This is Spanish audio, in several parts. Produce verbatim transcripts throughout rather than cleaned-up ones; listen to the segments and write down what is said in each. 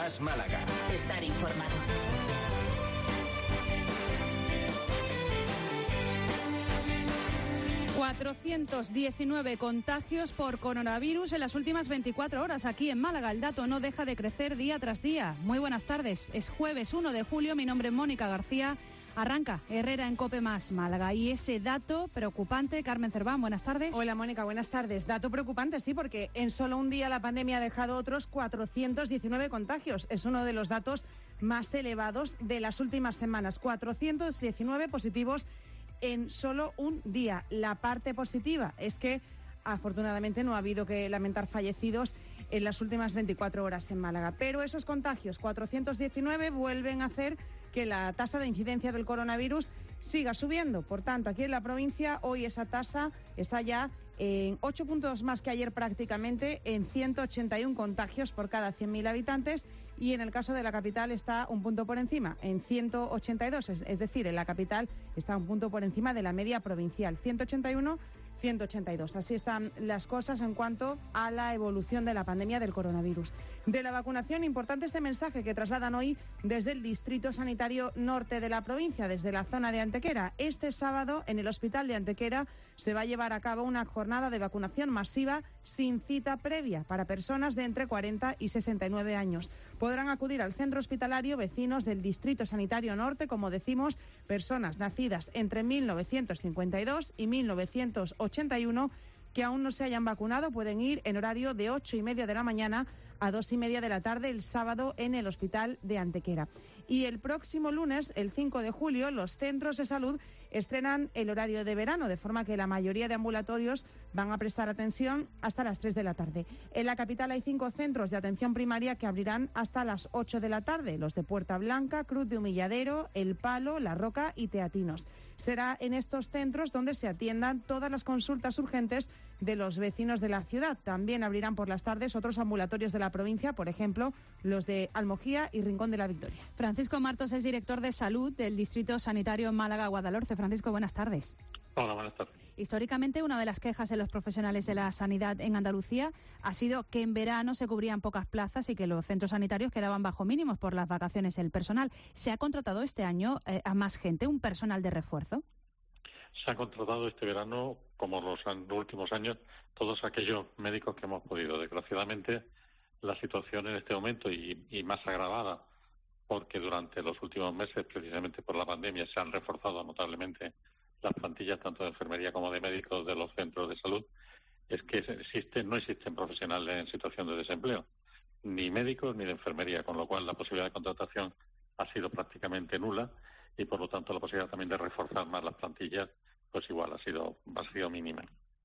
Más Málaga. Estar informado. cuatrocientos diecinueve contagios por coronavirus en las últimas veinticuatro horas aquí en Málaga. El dato no deja de crecer día tras día. Muy buenas tardes. Es jueves uno de julio. Mi nombre es Mónica García. Arranca Herrera en COPE Más Málaga. Y ese dato preocupante, Carmen Cerván, buenas tardes. Hola Mónica, buenas tardes. Dato preocupante, sí, porque en solo un día la pandemia ha dejado otros cuatrocientos diecinueve contagios. Es uno de los datos más elevados de las últimas semanas. cuatrocientos diecinueve positivos en solo un día. La parte positiva es que afortunadamente no ha habido que lamentar fallecidos en las últimas veinticuatro horas en Málaga. Pero esos contagios, cuatrocientos diecinueve, vuelven a hacer que la tasa de incidencia del coronavirus siga subiendo. Por tanto, aquí en la provincia hoy esa tasa está ya en ocho puntos más que ayer prácticamente, en ciento ochenta y uno contagios por cada cien mil habitantes, y en el caso de la capital está un punto por encima, en ciento ochenta y dos, es, es decir, en la capital está un punto por encima de la media provincial, ciento ochenta y uno, ciento ochenta y dos. Así están las cosas en cuanto a la evolución de la pandemia del coronavirus. De la vacunación, importante este mensaje que trasladan hoy desde el Distrito Sanitario Norte de la provincia, desde la zona de Antequera. Este sábado, en el Hospital de Antequera, se va a llevar a cabo una jornada de vacunación masiva sin cita previa para personas de entre cuarenta y sesenta y nueve años. Podrán acudir al centro hospitalario vecinos del Distrito Sanitario Norte, como decimos, personas nacidas entre mil novecientos cincuenta y dos y mil novecientos ochenta y uno que aún no se hayan vacunado. Pueden ir en horario de ocho y media de la mañana a dos y media de la tarde el sábado en el Hospital de Antequera. Y el próximo lunes, el cinco de julio, los centros de salud estrenan el horario de verano, de forma que la mayoría de ambulatorios van a prestar atención hasta las tres de la tarde. En la capital hay cinco centros de atención primaria que abrirán hasta las ocho de la tarde, los de Puerta Blanca, Cruz de Humilladero, El Palo, La Roca y Teatinos. Será en estos centros donde se atiendan todas las consultas urgentes de los vecinos de la ciudad. También abrirán por las tardes otros ambulatorios de la provincia, por ejemplo, los de Almojía y Rincón de la Victoria. Francisco Martos es director de salud del Distrito Sanitario Málaga-Guadalhorce. Francisco, buenas tardes. Hola, buenas tardes. Históricamente, una de las quejas de los profesionales de la sanidad en Andalucía ha sido que en verano se cubrían pocas plazas y que los centros sanitarios quedaban bajo mínimos por las vacaciones del personal. ¿Se ha contratado este año eh, a más gente, un personal de refuerzo? Se ha contratado este verano, como los, los últimos años, todos aquellos médicos que hemos podido. Desgraciadamente, la situación en este momento, y, y más agravada, porque durante los últimos meses, precisamente por la pandemia, se han reforzado notablemente las plantillas tanto de enfermería como de médicos de los centros de salud, es que existen, no existen profesionales en situación de desempleo, ni médicos ni de enfermería, con lo cual la posibilidad de contratación ha sido prácticamente nula y por lo tanto la posibilidad también de reforzar más las plantillas, pues igual ha sido, ha sido mínima.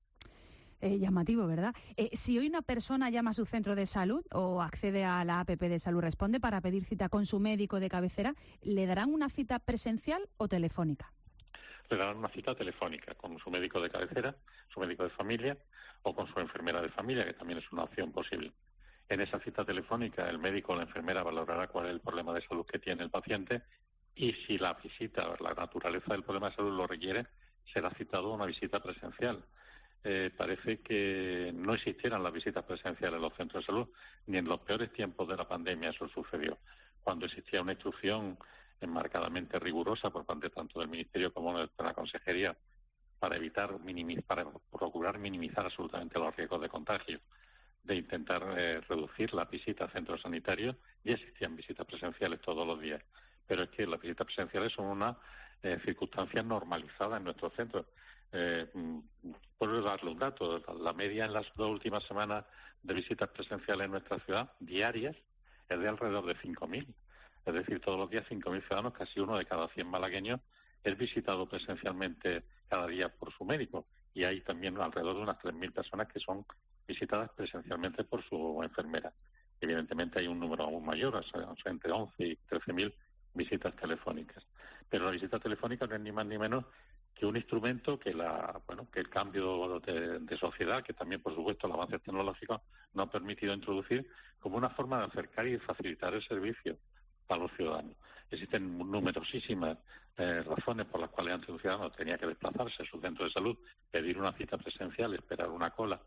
Eh, llamativo, ¿verdad? Eh, si hoy una persona llama a su centro de salud o accede a la A P P de Salud Responde para pedir cita con su médico de cabecera, ¿le darán una cita presencial o telefónica? Le darán una cita telefónica con su médico de cabecera, su médico de familia o con su enfermera de familia, que también es una opción posible. En esa cita telefónica el médico o la enfermera valorará cuál es el problema de salud que tiene el paciente y si la visita o la naturaleza del problema de salud lo requiere, será citado a una visita presencial. Eh, parece que no existieran las visitas presenciales en los centros de salud, ni en los peores tiempos de la pandemia eso sucedió, cuando existía una instrucción marcadamente rigurosa por parte tanto del Ministerio como de la Consejería para evitar, minimizar, para procurar minimizar absolutamente los riesgos de contagio, de intentar eh, reducir las visitas a centros sanitarios. Ya existían visitas presenciales todos los días, pero es que las visitas presenciales son una eh, circunstancia normalizada en nuestros centros. Eh, puedo darle un dato, la media en las dos últimas semanas de visitas presenciales en nuestra ciudad, diarias, es de alrededor de cinco mil. Es decir, todos los días cinco mil ciudadanos, casi uno de cada cien malagueños, es visitado presencialmente cada día por su médico. Y hay también alrededor de unas tres mil personas que son visitadas presencialmente por su enfermera. Evidentemente hay un número aún mayor, o sea, entre once y trece mil visitas telefónicas. Pero la visita telefónica no es ni más ni menos que un instrumento que la bueno que el cambio de, de sociedad, que también por supuesto el avance tecnológico nos ha permitido introducir como una forma de acercar y facilitar el servicio a los ciudadanos. Existen numerosísimas eh, razones por las cuales antes un ciudadano tenía que desplazarse a su centro de salud, pedir una cita presencial, esperar una cola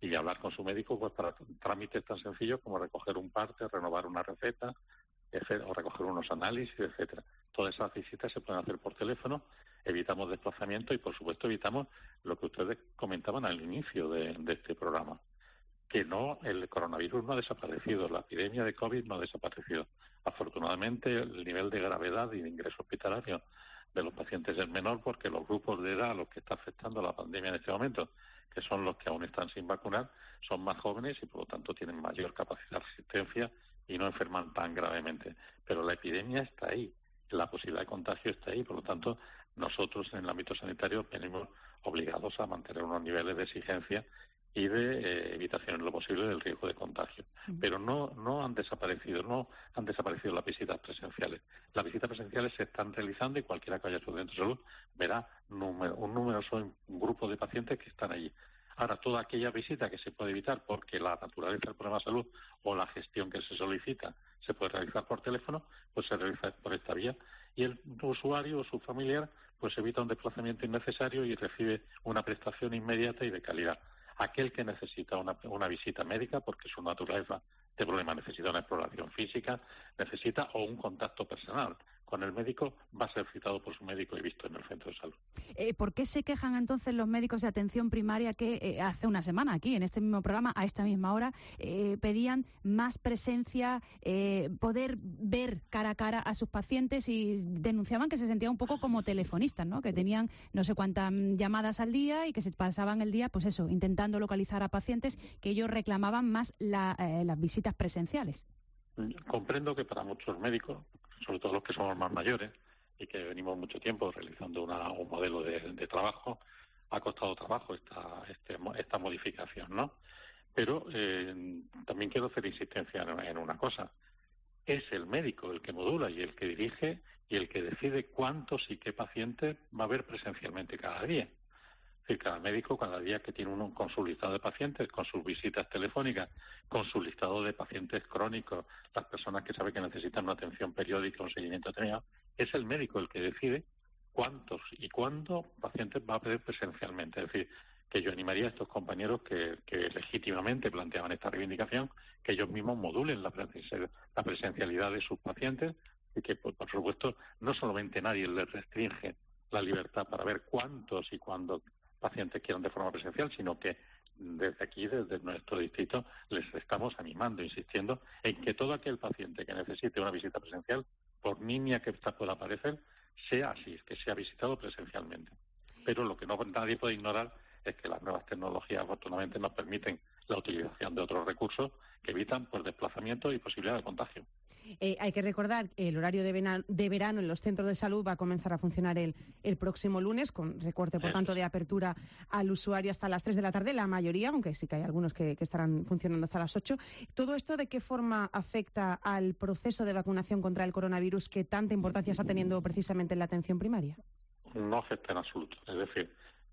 y hablar con su médico pues para trámites tan sencillos como recoger un parte, renovar una receta, etcétera, o recoger unos análisis, etcétera. Todas esas visitas se pueden hacer por teléfono, evitamos desplazamiento y, por supuesto, evitamos lo que ustedes comentaban al inicio de, de este programa, que no, el coronavirus no ha desaparecido, la epidemia de COVID no ha desaparecido. Afortunadamente, el nivel de gravedad y de ingreso hospitalario de los pacientes es menor porque los grupos de edad a los que está afectando la pandemia en este momento, que son los que aún están sin vacunar, son más jóvenes y, por lo tanto, tienen mayor capacidad de resistencia y no enferman tan gravemente. Pero la epidemia está ahí, la posibilidad de contagio está ahí, por lo tanto, nosotros en el ámbito sanitario venimos obligados a mantener unos niveles de exigencia y de eh, evitación en lo posible del riesgo de contagio. Pero no no han desaparecido, no han desaparecido las visitas presenciales. Las visitas presenciales se están realizando y cualquiera que vaya a su centro de salud verá número, un numeroso un grupo de pacientes que están allí. Ahora, toda aquella visita que se puede evitar porque la naturaleza del problema de salud o la gestión que se solicita se puede realizar por teléfono, pues se realiza por esta vía y el usuario o su familiar pues evita un desplazamiento innecesario y recibe una prestación inmediata y de calidad. Aquel que necesita una, una visita médica porque su naturaleza de problema necesita una exploración física, necesita o un contacto personal con el médico, va a ser citado por su médico y visto en el centro de salud. Eh, ¿Por qué se quejan entonces los médicos de atención primaria que eh, hace una semana aquí, en este mismo programa, a esta misma hora, eh, pedían más presencia, eh, poder ver cara a cara a sus pacientes y denunciaban que se sentían un poco como telefonistas, ¿no? Que tenían no sé cuántas llamadas al día y que se pasaban el día, pues eso, intentando localizar a pacientes, que ellos reclamaban más la, eh, las visitas presenciales? Comprendo que para muchos médicos, sobre todo los que somos más mayores y que venimos mucho tiempo realizando una, un modelo de, de trabajo, ha costado trabajo esta, este, esta modificación, ¿no? Pero eh, también quiero hacer insistencia en, en una cosa. Es el médico el que modula y el que dirige y el que decide cuántos y qué pacientes va a ver presencialmente cada día. Es decir, cada médico, cada día que tiene uno con su listado de pacientes, con sus visitas telefónicas, con su listado de pacientes crónicos, las personas que sabe que necesitan una atención periódica, un seguimiento detenido, es el médico el que decide cuántos y cuándo pacientes va a ver presencialmente. Es decir, que yo animaría a estos compañeros que, que legítimamente planteaban esta reivindicación, que ellos mismos modulen la presencialidad de sus pacientes y que, por, por supuesto, no solamente nadie les restringe la libertad para ver cuántos y cuándo pacientes quieran de forma presencial, sino que desde aquí, desde nuestro distrito, les estamos animando, insistiendo en que todo aquel paciente que necesite una visita presencial, por nimia que esta pueda parecer, sea así, que sea visitado presencialmente. Pero lo que no nadie puede ignorar es que las nuevas tecnologías, afortunadamente, nos permiten la utilización de otros recursos que evitan pues desplazamiento y posibilidad de contagio. Eh, hay que recordar que el horario de verano, de verano en los centros de salud va a comenzar a funcionar el, el próximo lunes, con recorte, por tanto, de apertura al usuario hasta las tres de la tarde, la mayoría, aunque sí que hay algunos que, que estarán funcionando hasta las ocho. ¿Todo esto de qué forma afecta al proceso de vacunación contra el coronavirus que tanta importancia está teniendo precisamente en la atención primaria? No afecta en absoluto. Es decir,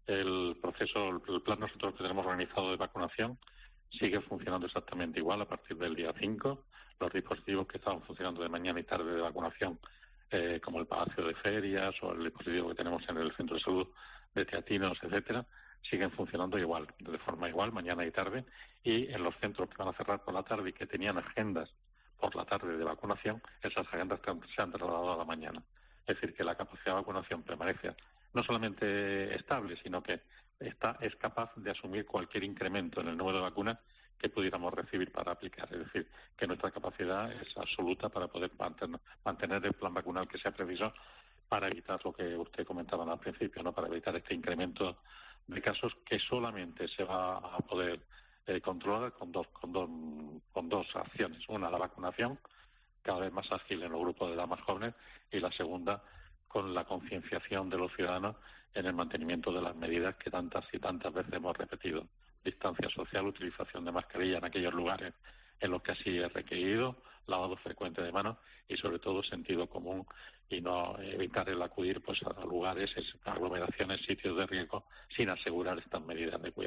el proceso, el plan nosotros que tenemos organizado de vacunación sigue funcionando exactamente igual a partir del día cinco. Los dispositivos que estaban funcionando de mañana y tarde de vacunación, eh, como el Palacio de Ferias o el dispositivo que tenemos en el Centro de Salud de Teatinos, etcétera, siguen funcionando igual, de forma igual, mañana y tarde. Y en los centros que van a cerrar por la tarde y que tenían agendas por la tarde de vacunación, esas agendas se han trasladado a la mañana. Es decir, que la capacidad de vacunación permanece no solamente estable, sino que está, es capaz de asumir cualquier incremento en el número de vacunas que pudiéramos recibir para aplicar. Es decir, que nuestra capacidad es absoluta para poder mantener, mantener el plan vacunal que sea preciso para evitar lo que usted comentaba al principio, ¿no? Para evitar este incremento de casos que solamente se va a poder eh, controlar con dos, con, dos, con dos acciones. Una, la vacunación, cada vez más ágil en los grupos de edad más jóvenes, y la segunda, con la concienciación de los ciudadanos en el mantenimiento de las medidas que tantas y tantas veces hemos repetido. Distancia social, utilización de mascarilla en aquellos lugares en los que así es requerido, lavado frecuente de manos y sobre todo sentido común y no evitar el acudir pues a lugares, aglomeraciones, sitios de riesgo sin asegurar estas medidas de cuidado.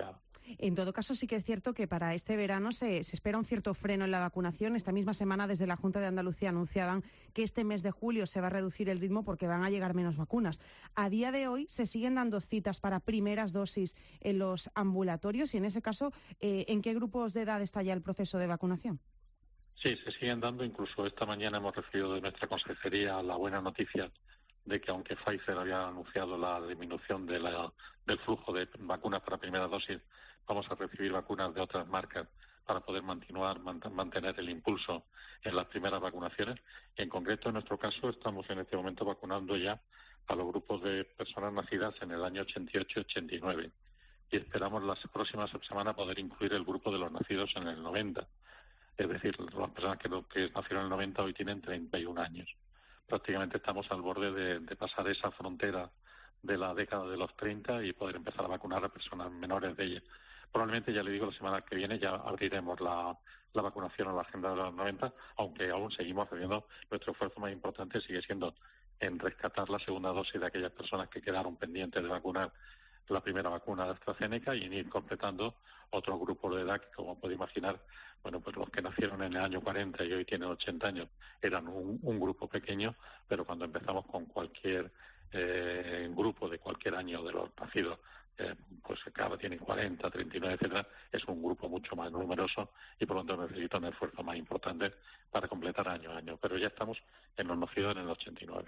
En todo caso, sí que es cierto que para este verano se, se espera un cierto freno en la vacunación. Esta misma semana, desde la Junta de Andalucía, anunciaban que este mes de julio se va a reducir el ritmo porque van a llegar menos vacunas. A día de hoy se siguen dando citas para primeras dosis en los ambulatorios y, en ese caso, eh, ¿en qué grupos de edad está ya el proceso de vacunación? Sí, se siguen dando. Incluso esta mañana hemos recibido de nuestra consejería la buena noticia de que, aunque Pfizer había anunciado la disminución de la, del flujo de vacunas para primera dosis, vamos a recibir vacunas de otras marcas para poder continuar, mantener el impulso en las primeras vacunaciones. En concreto, en nuestro caso, estamos en este momento vacunando ya a los grupos de personas nacidas en el año ochenta y ocho y ochenta y nueve. Y esperamos las próximas semanas poder incluir el grupo de los nacidos en el noventa. Es decir, las personas que, que nacieron en el noventa hoy tienen treinta y un años. Prácticamente estamos al borde de, de pasar esa frontera de la década de los treinta y poder empezar a vacunar a personas menores de ella. Probablemente, ya le digo, la semana que viene ya abriremos la, la vacunación a la agenda de los noventa, aunque aún seguimos haciendo nuestro esfuerzo más importante, sigue siendo en rescatar la segunda dosis de aquellas personas que quedaron pendientes de vacunar la primera vacuna de AstraZeneca y en ir completando otros grupos de edad que, como puede imaginar, bueno, pues los que nacieron en el año cuarenta y hoy tienen ochenta años eran un, un grupo pequeño, pero cuando empezamos con cualquier eh, grupo de cualquier año de los nacidos, eh, pues cada tiene cuarenta, treinta y nueve, etcétera, es un grupo mucho más numeroso y por lo tanto necesita un esfuerzo más importante para completar año a año. Pero ya estamos en los nacidos en el ochenta y nueve.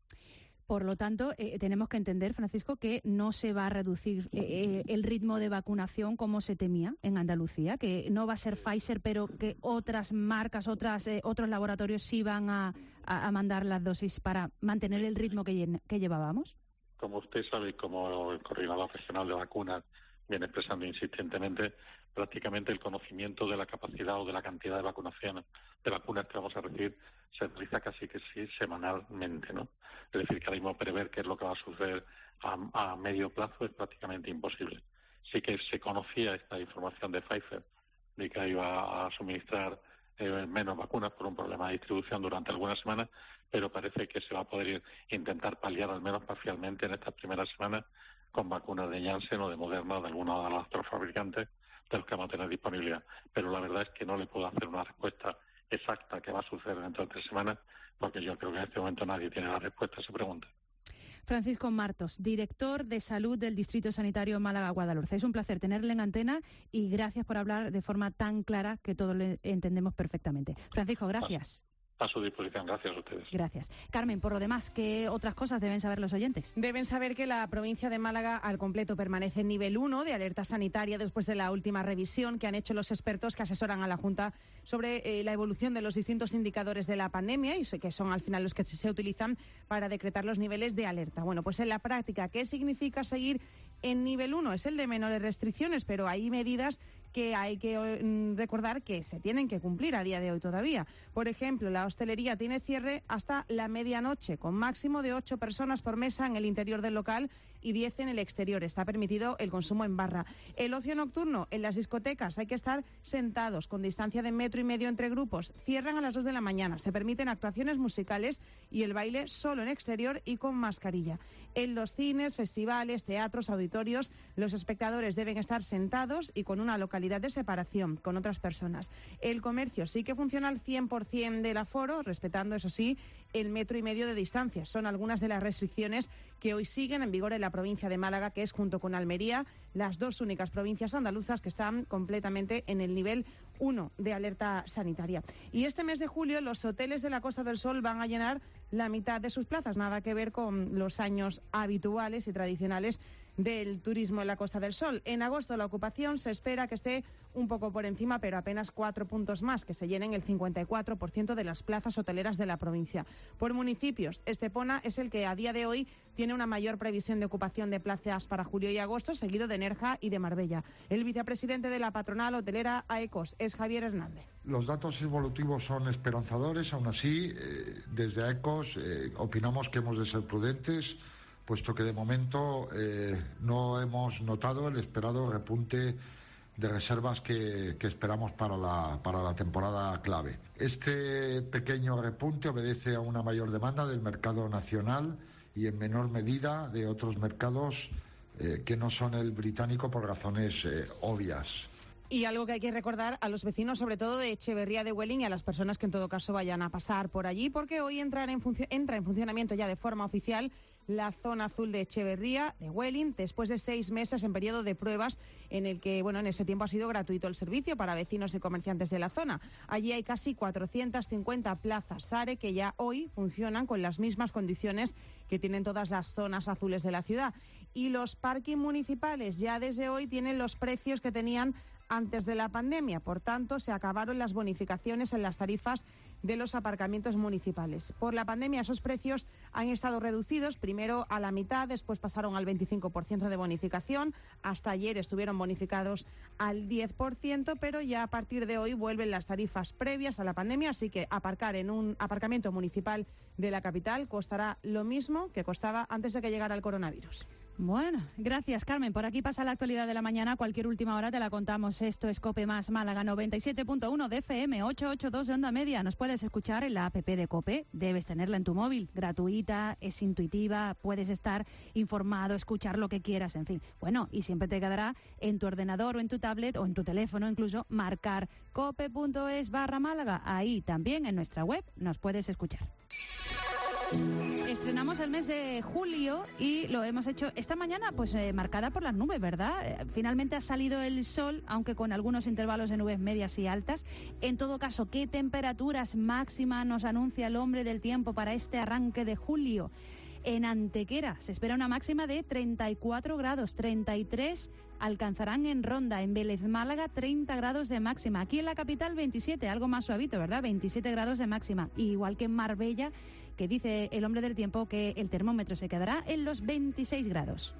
Por lo tanto, eh, tenemos que entender, Francisco, que no se va a reducir eh, el ritmo de vacunación como se temía en Andalucía, que no va a ser Pfizer, pero que otras marcas, otras eh, otros laboratorios sí van a, a, a mandar las dosis para mantener el ritmo que, que llevábamos. Como usted sabe, y como el coordinador regional de vacunas viene expresando insistentemente, prácticamente el conocimiento de la capacidad o de la cantidad de vacunación, de vacunas que vamos a recibir, se realiza casi que sí semanalmente, ¿no? Es decir, que ahora mismo prever qué es lo que va a suceder a, a medio plazo es prácticamente imposible. Sí que se conocía esta información de Pfizer, de que iba a suministrar eh, menos vacunas por un problema de distribución durante algunas semanas, pero parece que se va a poder ir, intentar paliar al menos parcialmente en estas primeras semanas con vacunas de Janssen o de Moderna o de alguno de los otros fabricantes de los que vamos a tener disponibilidad. Pero la verdad es que no le puedo hacer una respuesta exacta que va a suceder dentro de tres semanas, porque yo creo que en este momento nadie tiene la respuesta a esa pregunta. Francisco Martos, director de Salud del Distrito Sanitario Málaga-Guadalhorce. Es un placer tenerle en antena y gracias por hablar de forma tan clara que todos le entendemos perfectamente. Francisco, gracias. A su disposición, gracias a ustedes. Gracias. Carmen, por lo demás, ¿qué otras cosas deben saber los oyentes? Deben saber que la provincia de Málaga al completo permanece en nivel uno de alerta sanitaria después de la última revisión que han hecho los expertos que asesoran a la Junta sobre eh, la evolución de los distintos indicadores de la pandemia y que son al final los que se utilizan para decretar los niveles de alerta. Bueno, pues en la práctica, ¿qué significa seguir en nivel uno? Es el de menores restricciones, pero hay medidas que hay que mm, recordar que se tienen que cumplir a día de hoy todavía. Por ejemplo, la hostelería tiene cierre hasta la medianoche, con máximo de ocho personas por mesa en el interior del local y diez en el exterior. Está permitido el consumo en barra. El ocio nocturno en las discotecas hay que estar sentados con distancia de metro y medio entre grupos. Cierran a las dos de la mañana. Se permiten actuaciones musicales y el baile solo en exterior y con mascarilla. En los cines, festivales, teatros, auditorios, los espectadores deben estar sentados y con una localidad de separación con otras personas. El comercio sí que funciona al cien por ciento del aforo, respetando, eso sí, el metro y medio de distancia. Son algunas de las restricciones que hoy siguen en vigor en la provincia de Málaga, que es, junto con Almería, las dos únicas provincias andaluzas que están completamente en el nivel uno de alerta sanitaria. Y este mes de julio los hoteles de la Costa del Sol van a llenar la mitad de sus plazas, nada que ver con los años habituales y tradicionales del turismo en la Costa del Sol. En agosto la ocupación se espera que esté un poco por encima, pero apenas cuatro puntos más, que se llenen el cincuenta y cuatro por ciento de las plazas hoteleras de la provincia. Por municipios, Estepona es el que a día de hoy tiene una mayor previsión de ocupación de plazas para julio y agosto, seguido de Nerja y de Marbella. El vicepresidente de la patronal hotelera AECOS es Javier Hernández. Los datos evolutivos son esperanzadores, aún así, eh, desde AECOS eh, opinamos que hemos de ser prudentes, puesto que de momento eh, no hemos notado el esperado repunte de reservas que, que esperamos para la, para la temporada clave. Este pequeño repunte obedece a una mayor demanda del mercado nacional y en menor medida de otros mercados eh, que no son el británico por razones eh, obvias. Y algo que hay que recordar a los vecinos, sobre todo de Echeverría de Welling, y a las personas que en todo caso vayan a pasar por allí, porque hoy entra en, func- entra en funcionamiento ya de forma oficial la zona azul de Echeverría de Welling, después de seis meses en periodo de pruebas en el que, bueno, en ese tiempo ha sido gratuito el servicio para vecinos y comerciantes de la zona. Allí hay casi cuatrocientas cincuenta plazas SARE que ya hoy funcionan con las mismas condiciones que tienen todas las zonas azules de la ciudad. Y los parking municipales ya desde hoy tienen los precios que tenían antes de la pandemia. Por tanto, se acabaron las bonificaciones en las tarifas de los aparcamientos municipales. Por la pandemia, esos precios han estado reducidos, primero a la mitad, después pasaron al veinticinco por ciento de bonificación. Hasta ayer estuvieron bonificados al diez por ciento, pero ya a partir de hoy vuelven las tarifas previas a la pandemia, así que aparcar en un aparcamiento municipal de la capital costará lo mismo que costaba antes de que llegara el coronavirus. Bueno, gracias, Carmen. Por aquí pasa la actualidad de la mañana. Cualquier última hora te la contamos. Esto es COPE más Málaga, noventa y siete punto uno de F M, ochocientos ochenta y dos de onda media. Nos puedes escuchar en la app de COPE. Debes tenerla en tu móvil. Gratuita, es intuitiva, puedes estar informado, escuchar lo que quieras, en fin. Bueno, y siempre te quedará en tu ordenador o en tu tablet o en tu teléfono incluso marcar cope.es barra Málaga. Ahí también en nuestra web nos puedes escuchar. Estrenamos el mes de julio y lo hemos hecho esta mañana pues eh, marcada por las nubes, ¿verdad? Eh, finalmente ha salido el sol, aunque con algunos intervalos de nubes medias y altas. En todo caso, ¿qué temperaturas máximas nos anuncia el hombre del tiempo para este arranque de julio? En Antequera se espera una máxima de treinta y cuatro grados, treinta y tres alcanzarán en Ronda, en Vélez Málaga treinta grados de máxima, aquí en la capital veintisiete, algo más suavito, ¿verdad? veintisiete grados de máxima, y igual que en Marbella, que dice el hombre del tiempo que el termómetro se quedará en los veintiséis grados.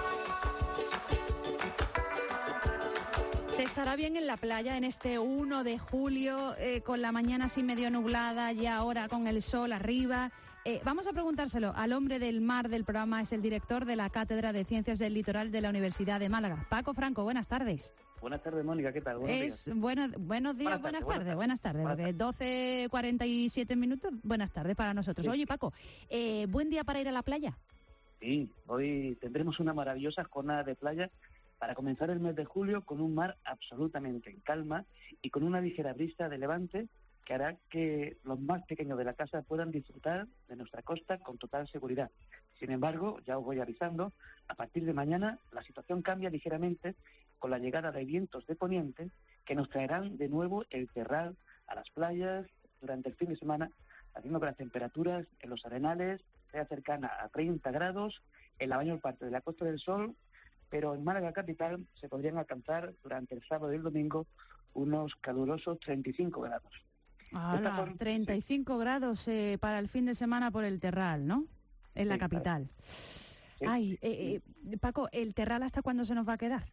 Se estará bien en la playa en este uno de julio, eh, con la mañana así medio nublada y ahora con el sol arriba. Eh, vamos a preguntárselo al hombre del mar del programa, es el director de la Cátedra de Ciencias del Litoral de la Universidad de Málaga. Paco Franco, buenas tardes. Buenas tardes, Mónica, ¿qué tal? Buenos es días. Bueno, buenos días, buenas, buenas tardes, buenas tardes, buenas porque doce cuarenta y siete minutos, buenas tardes para nosotros. Sí. Oye, Paco, eh, ¿buen día para ir a la playa? Sí, hoy tendremos una maravillosa jornada de playa para comenzar el mes de julio con un mar absolutamente en calma y con una ligera brisa de levante que hará que los más pequeños de la casa puedan disfrutar de nuestra costa con total seguridad. Sin embargo, ya os voy avisando, a partir de mañana la situación cambia ligeramente con la llegada de vientos de poniente que nos traerán de nuevo el terral a las playas durante el fin de semana, haciendo que las temperaturas en los arenales sean cercanas a treinta grados, en la mayor parte de la Costa del Sol, pero en Málaga capital se podrían alcanzar durante el sábado y el domingo unos calurosos treinta y cinco grados. ¡Hala! Con... treinta y cinco sí. grados eh, para el fin de semana por el terral, ¿no? En la sí, capital. Sí. Ay, eh, eh, Paco, ¿el terral hasta cuándo se nos va a quedar?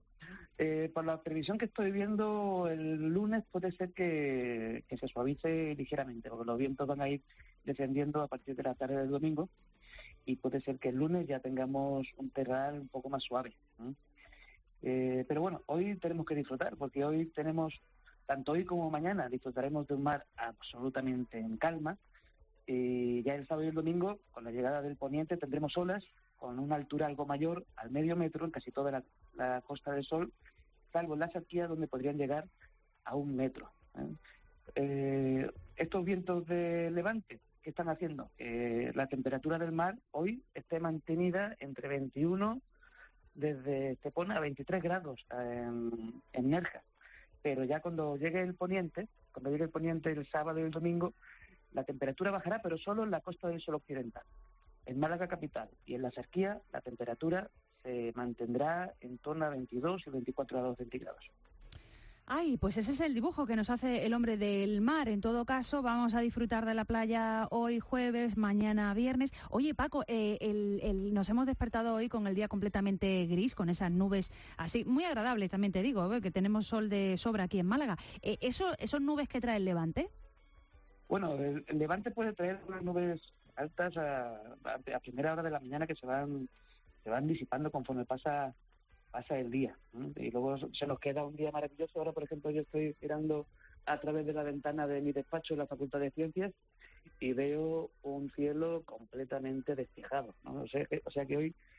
Eh, por la previsión que estoy viendo, el lunes puede ser que, que se suavice ligeramente, porque los vientos van a ir descendiendo a partir de la tarde del domingo, y puede ser que el lunes ya tengamos un terral un poco más suave. ¿eh? Eh, pero bueno, hoy tenemos que disfrutar, porque hoy tenemos, tanto hoy como mañana, disfrutaremos de un mar absolutamente en calma. Y ya el sábado y el domingo, con la llegada del poniente, tendremos olas con una altura algo mayor, al medio metro, en casi toda la, la Costa del Sol, salvo en la Sarquía, donde podrían llegar a un metro. ¿eh? Eh, estos vientos de levante, ¿qué están haciendo? Eh, la temperatura del mar hoy esté mantenida entre veintiuno, desde Estepona a veintitrés grados en, en Nerja. Pero ya cuando llegue el poniente, cuando llegue el poniente el sábado y el domingo, la temperatura bajará, pero solo en la Costa del Sol occidental. En Málaga capital y en la Sarquía, la temperatura se mantendrá en torno a veintidós y veinticuatro grados centígrados. Ay, pues ese es el dibujo que nos hace el hombre del mar. En todo caso, vamos a disfrutar de la playa hoy jueves, mañana viernes. Oye, Paco, eh, el, el, nos hemos despertado hoy con el día completamente gris, con esas nubes así, muy agradables también te digo, ¿eh? Que tenemos sol de sobra aquí en Málaga. Eh, ¿eso, ¿Esos nubes que trae el levante? Bueno, el, el levante puede traer unas nubes altas a, a, a primera hora de la mañana que se van se van disipando conforme pasa pasa el día, ¿eh? Y luego se nos queda un día maravilloso. Ahora, por ejemplo, yo estoy mirando a través de la ventana de mi despacho en la Facultad de Ciencias y veo un cielo completamente despejado, ¿no? O sea que, o sea que hoy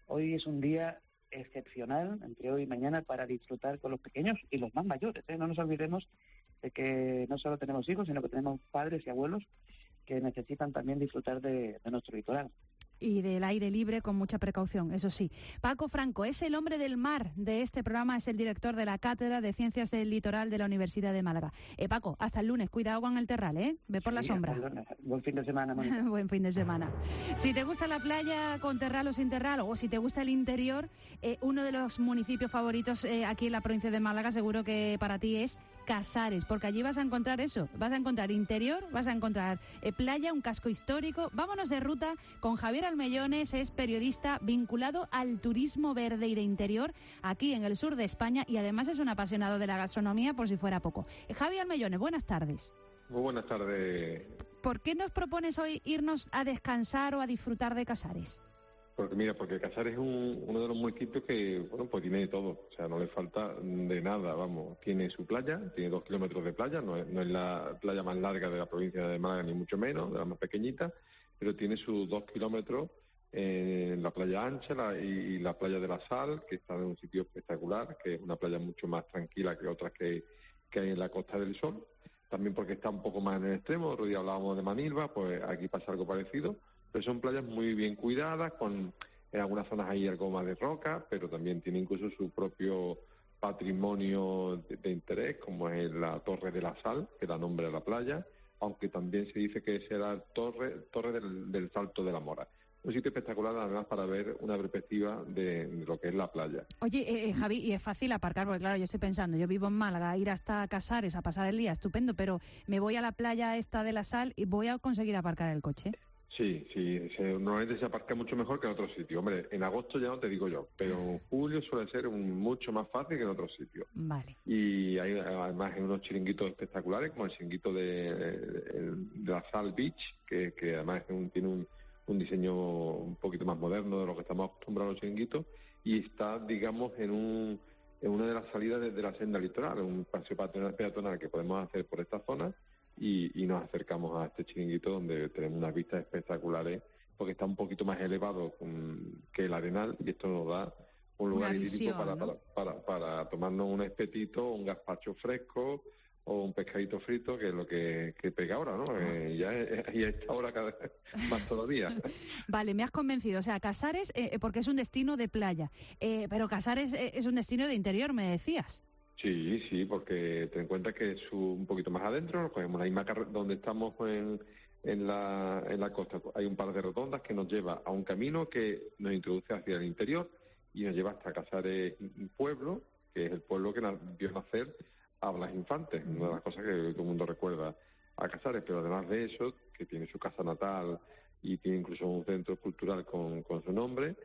Hoy es un día excepcional, entre hoy y mañana, para disfrutar con los pequeños y los más mayores, ¿eh? No nos olvidemos de que no solo tenemos hijos, sino que tenemos padres y abuelos que necesitan también disfrutar de, de nuestro litoral. Y del aire libre con mucha precaución, eso sí. Paco Franco es el hombre del mar de este programa, es el director de la Cátedra de Ciencias del Litoral de la Universidad de Málaga. Eh, Paco, hasta el lunes, cuidado con el terral, ¿eh? Ve por sí, la sombra. Buen fin de semana, Mónica. Buen fin de semana. Si te gusta la playa con terral o sin terral, o si te gusta el interior, eh, uno de los municipios favoritos eh, aquí en la provincia de Málaga, seguro que para ti es Casares, porque allí vas a encontrar eso, vas a encontrar interior, vas a encontrar eh, playa, un casco histórico. Vámonos de ruta con Javier Almellones, es periodista vinculado al turismo verde y de interior aquí en el sur de España y además es un apasionado de la gastronomía por si fuera poco. Eh, Javier Almellones, buenas tardes. Muy buenas tardes. ¿Por qué nos propones hoy irnos a descansar o a disfrutar de Casares? Porque mira, porque Casares es un, uno de los municipios que, bueno, pues tiene de todo, o sea, no le falta de nada, vamos, tiene su playa, tiene dos kilómetros de playa, no es, no es la playa más larga de la provincia de Málaga, ni mucho menos, de la más pequeñita, pero tiene sus dos kilómetros en la playa ancha la, y, y la playa de la Sal, que está en un sitio espectacular, que es una playa mucho más tranquila que otras que, que hay en la Costa del Sol, también porque está un poco más en el extremo. Otro día hablábamos de Manilva, pues aquí pasa algo parecido. Pero son playas muy bien cuidadas, con en algunas zonas hay algo más de roca, pero también tiene incluso su propio patrimonio de, de interés, como es la Torre de la Sal, que da nombre a la playa, aunque también se dice que será Torre, torre del, del Salto de la Mora. Un sitio espectacular, además, para ver una perspectiva de, de lo que es la playa. Oye, eh, eh, Javi, y es fácil aparcar, porque claro, yo estoy pensando, yo vivo en Málaga, ir hasta Casares a pasar el día, estupendo, pero me voy a la playa esta de la Sal y voy a conseguir aparcar el coche. Sí, sí, se, normalmente se aparca mucho mejor que en otros sitios. Hombre, en agosto ya no te digo yo, pero en julio suele ser un, mucho más fácil que en otros sitios. Vale. Y hay además unos chiringuitos espectaculares, como el chiringuito de, de, de la Sal Beach, que, que además un, tiene un, un diseño un poquito más moderno de lo que estamos acostumbrados a los chiringuitos, y está, digamos, en un en una de las salidas de, de la senda litoral, un paseo peatonal que podemos hacer por esta zona. Y, y nos acercamos a este chiringuito donde tenemos unas vistas espectaculares, porque está un poquito más elevado um, que el Arenal, y esto nos da un lugar idílico para, ¿no? para, para, para tomarnos un espetito, un gazpacho fresco o un pescadito frito, que es lo que, que pega ahora, ¿no? Eh, ya y a esta hora cada vez más todavía. Vale, me has convencido. O sea, Casares, eh, porque es un destino de playa, eh, pero Casares eh, es un destino de interior, me decías. Sí, sí, porque ten en cuenta que es un poquito más adentro, nos cogemos la misma carretera donde estamos en, en, la, en la costa. Hay un par de rotondas que nos lleva a un camino que nos introduce hacia el interior y nos lleva hasta Casares Pueblo, que es el pueblo que vio nacer a Blas Infante, una de las cosas que todo el mundo recuerda a Casares, pero además de eso, que tiene su casa natal y tiene incluso un centro cultural con, con su nombre.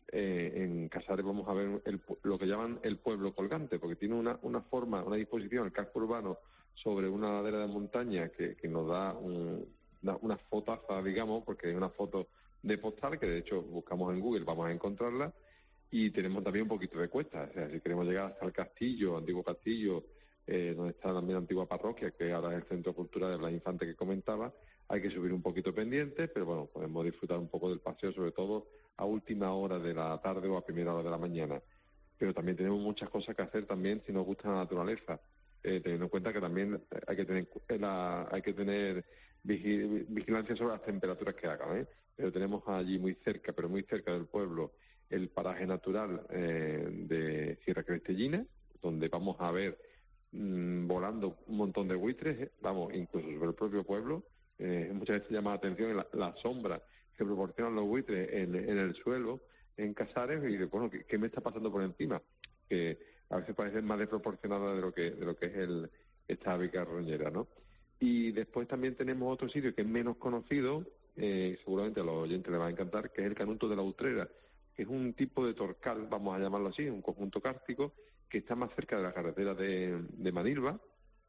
Eh, en Casares vamos a ver el, lo que llaman el pueblo colgante, porque tiene una, una forma, una disposición, el casco urbano sobre una ladera de montaña que, que nos da un, una, una fotaza, digamos, porque hay una foto de postal que de hecho buscamos en Google, vamos a encontrarla, y tenemos también un poquito de cuesta. O sea, si queremos llegar hasta el castillo, antiguo castillo, eh, donde está también la antigua parroquia, que ahora es el centro cultural de Blas Infante que comentaba, hay que subir un poquito pendiente, pero bueno, podemos disfrutar un poco del paseo, sobre todo a última hora de la tarde o a primera hora de la mañana. Pero también tenemos muchas cosas que hacer también si nos gusta la naturaleza, eh, teniendo en cuenta que también hay que tener la, hay que tener vigi, vigilancia sobre las temperaturas que hagan, ¿eh? Pero tenemos allí muy cerca, pero muy cerca del pueblo, el paraje natural eh, de Sierra Crestellina, donde vamos a ver mmm, volando un montón de buitres, eh, vamos, incluso sobre el propio pueblo. Eh, muchas veces llama la atención la, la sombra que proporcionan los buitres en, en el suelo, en Casares, y dices, bueno, ¿qué, ¿qué me está pasando por encima? Que a veces parece más desproporcionada de lo que de lo que es el esta ave carroñera, ¿no? Y después también tenemos otro sitio que es menos conocido, eh, seguramente a los oyentes les va a encantar, que es el Canuto de la Utrera, que es un tipo de torcal, vamos a llamarlo así, un conjunto kárstico, que está más cerca de la carretera de, de Manilva,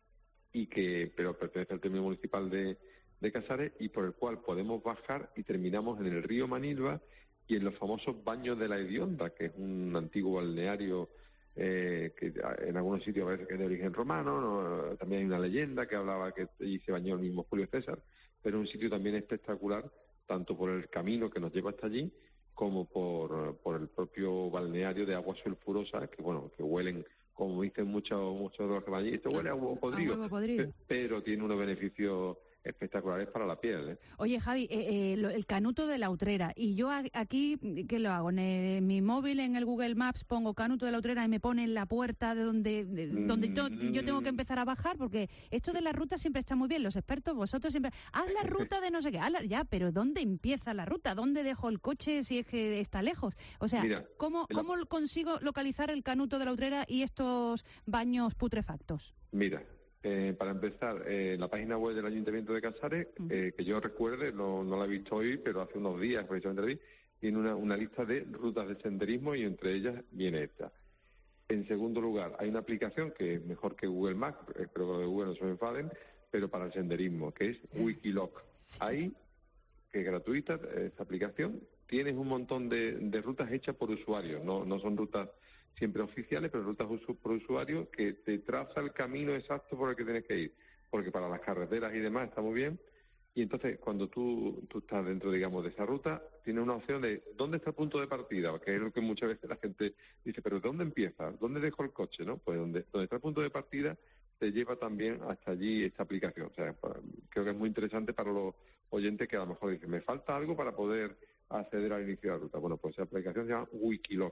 y que pero pertenece al término municipal de de Casares, y por el cual podemos bajar y terminamos en el río Manilva y en los famosos baños de la Hedionda, que es un antiguo balneario eh, que en algunos sitios parece que es de origen romano, ¿no? También hay una leyenda que hablaba que allí se bañó el mismo Julio César, pero un sitio también espectacular, tanto por el camino que nos lleva hasta allí, como por, por el propio balneario de aguas sulfurosas, que bueno, que huelen, como dicen muchos muchos de los que van allí, esto huele a huevo podrido, a huevo podrido. pero tiene unos beneficios espectaculares para la piel, ¿eh? Oye, Javi, eh, eh, lo, el canuto de la Utrera, y yo a, aquí, ¿qué lo hago? En, el, en mi móvil, en el Google Maps, pongo canuto de la Utrera y me pone en la puerta de donde, de, donde to, yo tengo que empezar a bajar, porque esto de la ruta siempre está muy bien, los expertos, vosotros siempre, haz la ruta de no sé qué, haz la, ya, pero ¿dónde empieza la ruta? ¿Dónde dejo el coche si es que está lejos? O sea, Mira, ¿cómo, la... ¿cómo consigo localizar el canuto de la Utrera y estos baños putrefactos? Mira, Eh, para empezar, eh, la página web del Ayuntamiento de Casares, eh, que yo recuerde, no, no la he visto hoy, pero hace unos días precisamente la vi, tiene una, una lista de rutas de senderismo y entre ellas viene esta. En segundo lugar, hay una aplicación que es mejor que Google Maps, espero que los de Google no se me enfaden, pero para el senderismo, que es Wikiloc. Sí. Ahí, que es gratuita, esta aplicación, tienes un montón de, de rutas hechas por usuarios, no, no son rutas siempre oficiales, pero rutas por usuario que te traza el camino exacto por el que tienes que ir, porque para las carreteras y demás está muy bien, y entonces cuando tú, tú estás dentro, digamos, de esa ruta, tienes una opción de dónde está el punto de partida, que es lo que muchas veces la gente dice, pero ¿dónde empieza? ¿Dónde dejo el coche? ¿No? Pues donde, donde está el punto de partida te lleva también hasta allí esta aplicación. O sea, creo que es muy interesante para los oyentes que a lo mejor dicen, me falta algo para poder acceder al inicio de la ruta. Bueno, pues esa aplicación se llama Wikiloc.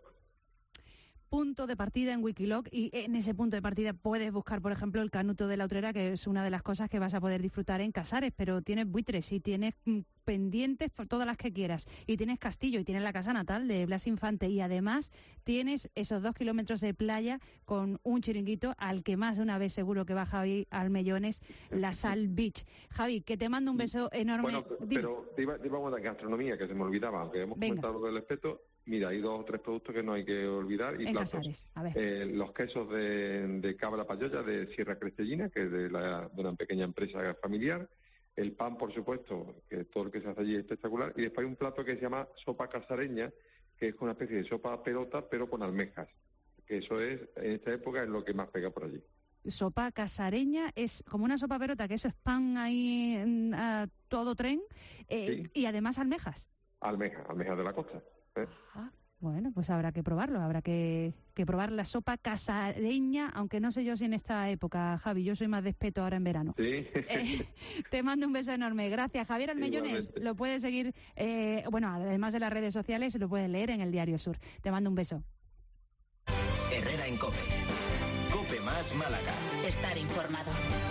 Punto de partida en Wikiloc, y en ese punto de partida puedes buscar, por ejemplo, el canuto de la Utrera, que es una de las cosas que vas a poder disfrutar en Casares, pero tienes buitres y tienes mm, pendientes por todas las que quieras, y tienes castillo y tienes la casa natal de Blas Infante, y además tienes esos dos kilómetros de playa con un chiringuito al que más de una vez seguro que va Javi Almellones, la Sal Beach. Javi, que te mando un beso enorme. Bueno, pero te iba, te iba a contar gastronomía, que se me olvidaba, aunque hemos Venga. comentado del aspecto. Mira, hay dos o tres productos que no hay que olvidar. Y en platos. Casares, a ver. Eh, los quesos de, de cabra payoya de Sierra Crestellina, que es de, la, de una pequeña empresa familiar. El pan, por supuesto, que todo lo que se hace allí es espectacular. Y después hay un plato que se llama sopa casareña, que es una especie de sopa pelota, pero con almejas. Que eso es, en esta época, es lo que más pega por allí. Sopa casareña es como una sopa pelota, que eso es pan ahí a todo tren, eh, sí. Y además almejas. Almejas, almejas de la costa. ¿Eh? Ah, bueno, pues habrá que probarlo, habrá que, que probar la sopa casareña, aunque no sé yo si en esta época, Javi, yo soy más de espeto ahora en verano. Sí. Eh, te mando un beso enorme, gracias. Javier Almellones, igualmente. Lo puedes seguir, eh, bueno, además de las redes sociales, lo puedes leer en el Diario Sur. Te mando un beso. Herrera en COPE. COPE más Málaga. Estar informado.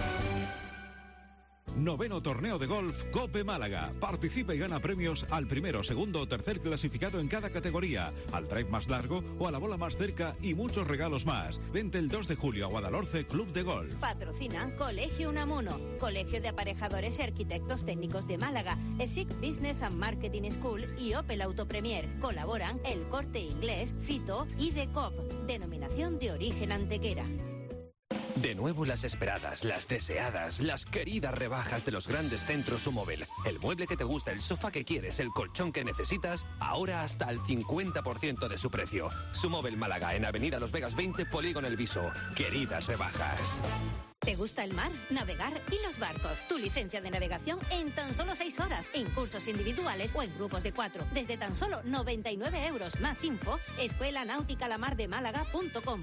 Noveno torneo de golf COPE Málaga. Participa y gana premios al primero, segundo o tercer clasificado en cada categoría, al drive más largo o a la bola más cerca y muchos regalos más. Vente el dos de julio a Guadalhorce Club de Golf. Patrocina Colegio Unamuno, Colegio de Aparejadores y Arquitectos Técnicos de Málaga, E S I C Business and Marketing School y Opel Auto Premier. Colaboran El Corte Inglés, Fito y Decop, denominación de origen Antequera. De nuevo las esperadas, las deseadas, las queridas rebajas de los grandes centros Sumóvel. El mueble que te gusta, el sofá que quieres, el colchón que necesitas, ahora hasta el cincuenta por ciento de su precio. Sumóvel Málaga, en Avenida Los Vegas veinte, Polígono El Viso. Queridas rebajas. ¿Te gusta el mar, navegar y los barcos? Tu licencia de navegación en tan solo seis horas, en cursos individuales o en grupos de cuatro, desde tan solo noventa y nueve euros. Más info, escuela náutica la mar de málaga punto com.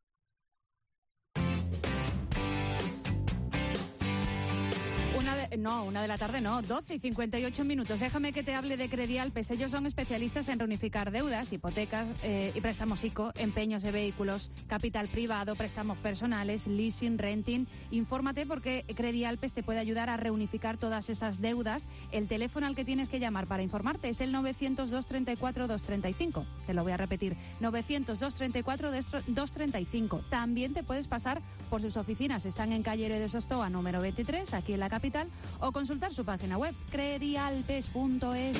Una de, no, una de la tarde no, doce y cincuenta y ocho minutos. Déjame que te hable de Credialpes. Ellos son especialistas en reunificar deudas, hipotecas eh, y préstamos ICO, empeños de vehículos, capital privado, préstamos personales, leasing, renting. Infórmate porque Credialpes te puede ayudar a reunificar todas esas deudas. El teléfono al que tienes que llamar para informarte es el novecientos dos treinta y cuatro doscientos treinta y cinco. Te lo voy a repetir, novecientos dos treinta y cuatro doscientos treinta y cinco. También te puedes pasar por sus oficinas. Están en calle Héroe de Sostoa, número veintitrés, aquí en la capital, o consultar su página web, credialpes punto es.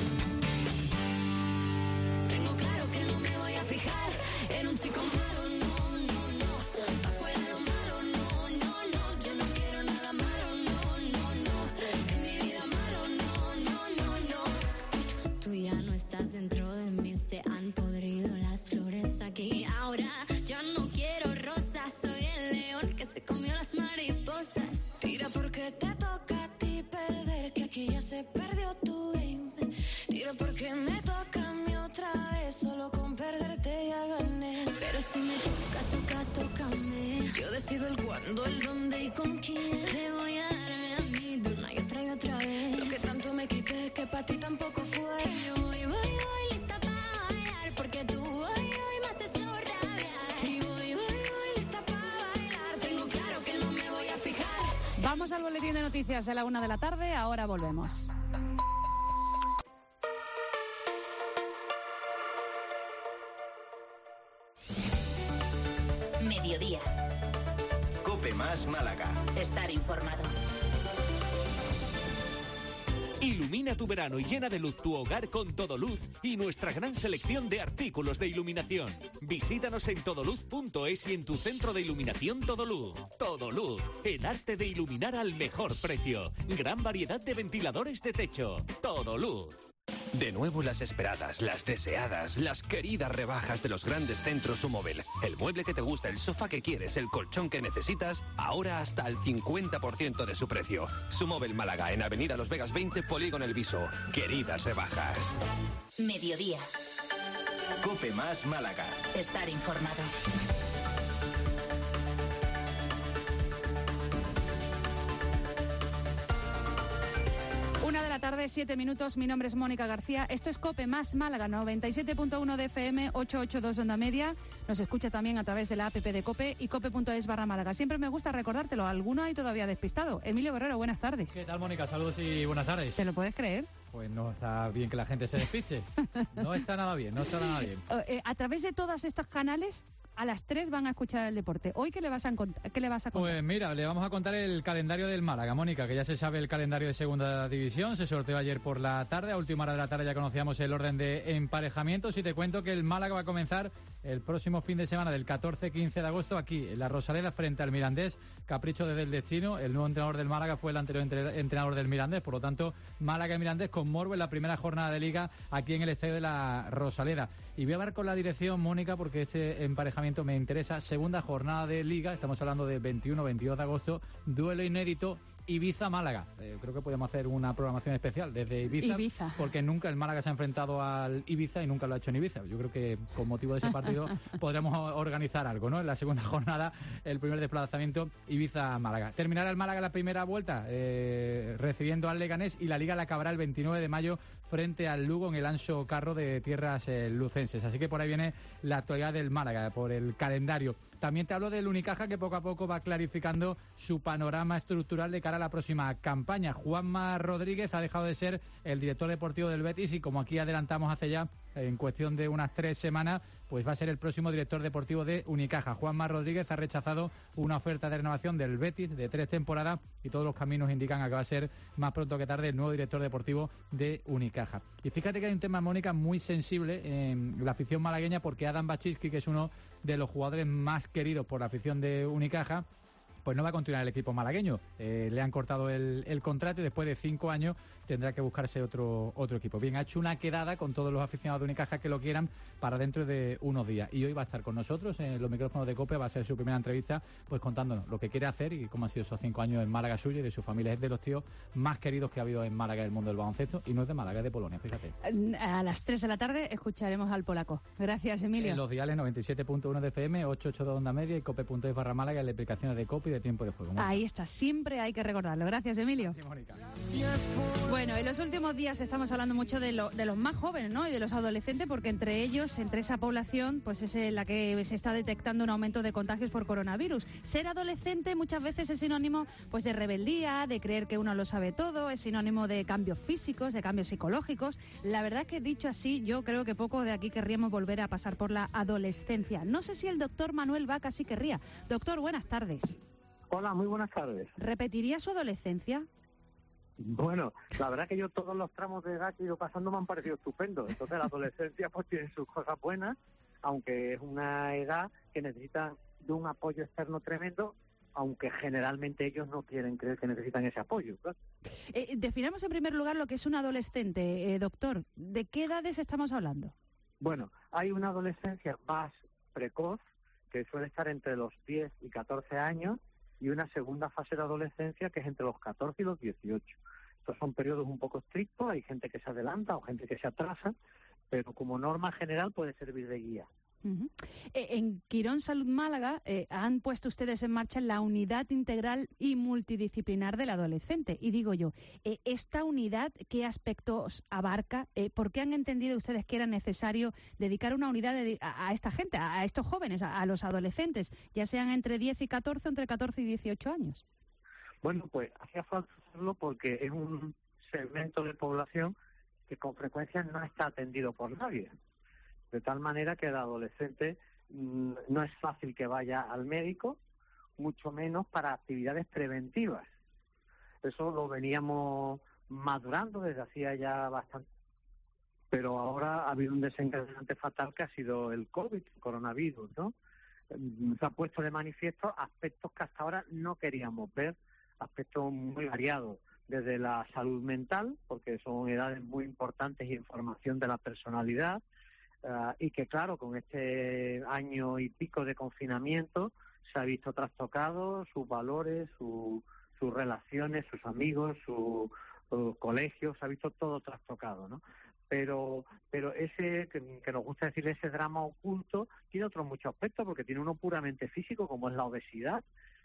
Tengo claro que no me voy a fijar en un chico malo, no, no, no. Afuera lo malo, no, no, no. Yo no quiero nada malo, no, no, no. En mi vida malo, no, no, no, no. Tú ya no estás dentro de mí, se han podrido las flores aquí. Ahora ya no quiero rosas, soy el león que se comió las mariposas. Tira porque te toca a ti perder, que aquí ya se perdió tu game. Tira porque me toca a mí otra vez. me toca, toca, tócame. Yo decido el cuándo, el dónde y con quién. Le voy a darme a mí de una y otra y otra vez. Lo que tanto me quité que para ti tampoco fue. Y yo voy, voy, voy lista para bailar porque tú hoy, hoy me has hecho rabiar. Y voy, voy, voy lista para bailar. Tengo claro que no me voy a fijar. Vamos al boletín de noticias de la una de la tarde, ahora volvemos. Mediodía. Cope más Málaga. Estar informado. Ilumina tu verano y llena de luz tu hogar con Todoluz y nuestra gran selección de artículos de iluminación. Visítanos en todoluz punto es y en tu centro de iluminación Todoluz. Todoluz, el arte de iluminar al mejor precio. Gran variedad de ventiladores de techo. Todoluz. De nuevo las esperadas, las deseadas, las queridas rebajas de los grandes centros Sumóvel. El mueble que te gusta, el sofá que quieres, el colchón que necesitas, ahora hasta el cincuenta por ciento de su precio. Sumóvel Málaga, en Avenida Los Vegas veinte, Polígono El Viso. Queridas rebajas. Mediodía. Cope más Málaga. Estar informado. Una de la tarde, siete minutos. Mi nombre es Mónica García. Esto es COPE más Málaga, noventa y siete punto uno de F M, ochocientos ochenta y dos onda media. Nos escucha también a través de la app de COPE y cope punto es barra Málaga. Siempre me gusta recordártelo. Alguno hay todavía despistado. Emilio Guerrero, buenas tardes. ¿Qué tal, Mónica? Saludos y buenas tardes. ¿Te lo puedes creer? Pues no está bien que la gente se despiste. No está nada bien, no está nada bien. Eh, a través de todos estos canales, a las tres van a escuchar el deporte. ¿Hoy qué le vas a, cont- qué le vas a contar? Pues mira, le vamos a contar el calendario del Málaga, Mónica, que ya se sabe el calendario de Segunda División. Se sorteó ayer por la tarde. A última hora de la tarde ya conocíamos el orden de emparejamientos. Y te cuento que el Málaga va a comenzar el próximo fin de semana del catorce quince de agosto aquí en la Rosaleda frente al Mirandés. Capricho desde el destino. El nuevo entrenador del Málaga fue el anterior entre- entrenador del Mirandés. Por lo tanto, Málaga y Mirandés con morbo en la primera jornada de Liga aquí en el estadio de la Rosaleda. Y voy a hablar con la dirección, Mónica, porque este emparejamiento me interesa. Segunda jornada de Liga, estamos hablando de veintiuno veintidós de agosto, duelo inédito. Ibiza-Málaga. Eh, creo que podemos hacer una programación especial desde Ibiza, Ibiza, porque nunca el Málaga se ha enfrentado al Ibiza y nunca lo ha hecho en Ibiza. Yo creo que con motivo de ese partido podríamos organizar algo, ¿no? En la segunda jornada, el primer desplazamiento Ibiza-Málaga. Terminará el Málaga la primera vuelta eh, recibiendo al Leganés y la Liga la acabará el veintinueve de mayo frente al Lugo en el Anso Carro de tierras eh, lucenses. Así que por ahí viene la actualidad del Málaga, por el calendario. También te hablo del Unicaja, que poco a poco va clarificando su panorama estructural de cara a la próxima campaña. Juanma Rodríguez ha dejado de ser el director deportivo del Betis y, como aquí adelantamos hace ya, en cuestión de unas tres semanas, pues va a ser el próximo director deportivo de Unicaja. Juanma Rodríguez ha rechazado una oferta de renovación del Betis de tres temporadas y todos los caminos indican a que va a ser más pronto que tarde el nuevo director deportivo de Unicaja. Y fíjate que hay un tema, Mónica, muy sensible en la afición malagueña, porque Adam Baczynski, que es uno de los jugadores más queridos por la afición de Unicaja, pues no va a continuar el equipo malagueño. Eh, le han cortado el, el contrato y después de cinco años tendrá que buscarse otro otro equipo. Bien, ha hecho una quedada con todos los aficionados de Unicaja que lo quieran para dentro de unos días. Y hoy va a estar con nosotros en los micrófonos de COPE, va a ser su primera entrevista, pues contándonos lo que quiere hacer y cómo han sido esos cinco años en Málaga suyo y de su familia. Es de los tíos más queridos que ha habido en Málaga, en el mundo del baloncesto, y no es de Málaga, es de Polonia, fíjate. A las tres de la tarde escucharemos al polaco. Gracias, Emilio. En los diales noventa y siete punto uno de F M, ochocientos ochenta y dos onda media y cope punto es barra Málaga, en las aplicaciones de COPE y de tiempo de juego. Ahí está, siempre hay que recordarlo. Gracias, Emilio. Bueno, en los últimos días estamos hablando mucho de, lo, de los más jóvenes, ¿no? Y de los adolescentes, porque entre ellos, entre esa población, pues es en la que se está detectando un aumento de contagios por coronavirus. Ser adolescente muchas veces es sinónimo, pues, de rebeldía, de creer que uno lo sabe todo, es sinónimo de cambios físicos, de cambios psicológicos. La verdad que, dicho así, yo creo que poco de aquí querríamos volver a pasar por la adolescencia. No sé si el doctor Manuel Vaca sí querría. Doctor, buenas tardes. Hola, muy buenas tardes. ¿Repetiría su adolescencia? Bueno, la verdad que yo todos los tramos de edad que he ido pasando me han parecido estupendos. Entonces la adolescencia pues tiene sus cosas buenas, aunque es una edad que necesita de un apoyo externo tremendo, aunque generalmente ellos no quieren creer que necesitan ese apoyo, ¿verdad? Eh, definamos en primer lugar lo que es un adolescente, eh, doctor. ¿De qué edades estamos hablando? Bueno, hay una adolescencia más precoz, que suele estar entre los diez y catorce años, y una segunda fase de adolescencia que es entre los catorce y los dieciocho. Estos son periodos un poco estrictos, hay gente que se adelanta o gente que se atrasa, pero como norma general puede servir de guía. Uh-huh. Eh, en Quirón Salud Málaga eh, han puesto ustedes en marcha la unidad integral y multidisciplinar del adolescente. Y digo yo, eh, ¿esta unidad qué aspectos abarca? Eh, ¿Por qué han entendido ustedes que era necesario dedicar una unidad de, a, a esta gente, a, a estos jóvenes, a, a los adolescentes, ya sean entre diez y catorce o entre catorce y dieciocho años? Bueno, pues hacía falta hacerlo porque es un segmento de población que con frecuencia no está atendido por nadie. De tal manera que el adolescente mmm, no es fácil que vaya al médico, mucho menos para actividades preventivas. Eso lo veníamos madurando desde hacía ya bastante. Pero ahora ha habido un desencadenante fatal que ha sido el COVID, el coronavirus, ¿no? Se ha puesto de manifiesto aspectos que hasta ahora no queríamos ver, aspectos muy variados, desde la salud mental, porque son edades muy importantes y en formación de la personalidad, Uh, y que claro, con este año y pico de confinamiento se ha visto trastocado sus valores, su, sus relaciones, sus amigos, su, su colegio, se ha visto todo trastocado, ¿no? Pero pero ese, que, que nos gusta decir, ese drama oculto, tiene otros muchos aspectos, porque tiene uno puramente físico, como es la obesidad,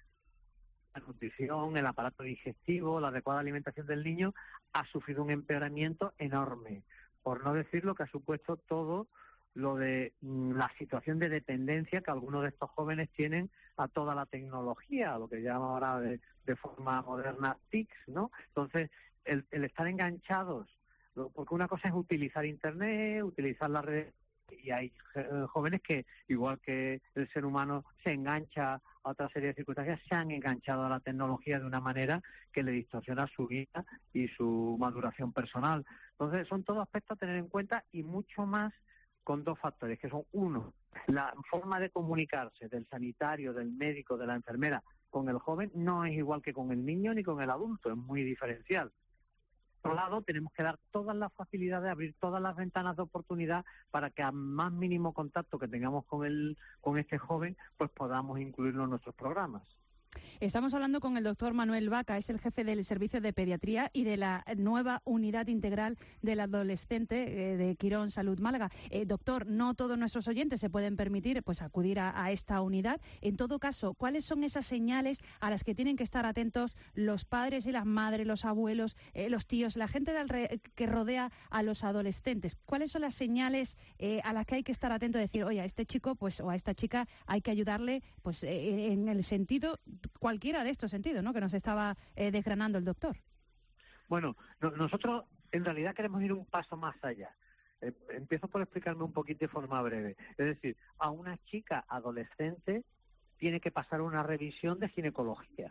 la nutrición, el aparato digestivo, la adecuada alimentación del niño, ha sufrido un empeoramiento enorme, por no decir lo que ha supuesto todo lo de mmm, la situación de dependencia que algunos de estos jóvenes tienen a toda la tecnología, lo que llaman ahora de, de forma moderna tics, ¿no? Entonces, el, el estar enganchados, porque una cosa es utilizar Internet, utilizar las redes, y hay jóvenes que, igual que el ser humano se engancha a otra serie de circunstancias, se han enganchado a la tecnología de una manera que le distorsiona su vida y su maduración personal. Entonces, son todos aspectos a tener en cuenta, y mucho más con dos factores, que son, uno, la forma de comunicarse del sanitario, del médico, de la enfermera con el joven no es igual que con el niño ni con el adulto, es muy diferencial. Por otro lado, tenemos que dar todas las facilidades, abrir todas las ventanas de oportunidad para que al más mínimo contacto que tengamos con el, con este joven, pues podamos incluirlo en nuestros programas. Estamos hablando con el doctor Manuel Vaca, es el jefe del Servicio de Pediatría y de la nueva Unidad Integral del Adolescente eh, de Quirón Salud Málaga. Eh, doctor, no todos nuestros oyentes se pueden permitir pues acudir a, a esta unidad. En todo caso, ¿cuáles son esas señales a las que tienen que estar atentos los padres y las madres, los abuelos, eh, los tíos, la gente de alre- que rodea a los adolescentes? ¿Cuáles son las señales eh, a las que hay que estar atento y decir, oye, a este chico pues o a esta chica hay que ayudarle pues eh, en el sentido, cualquiera de estos sentidos, ¿no?, que nos estaba eh, desgranando el doctor? Bueno, no, nosotros en realidad queremos ir un paso más allá. Eh, empiezo por explicarme un poquito de forma breve. Es decir, a una chica adolescente tiene que pasar una revisión de ginecología.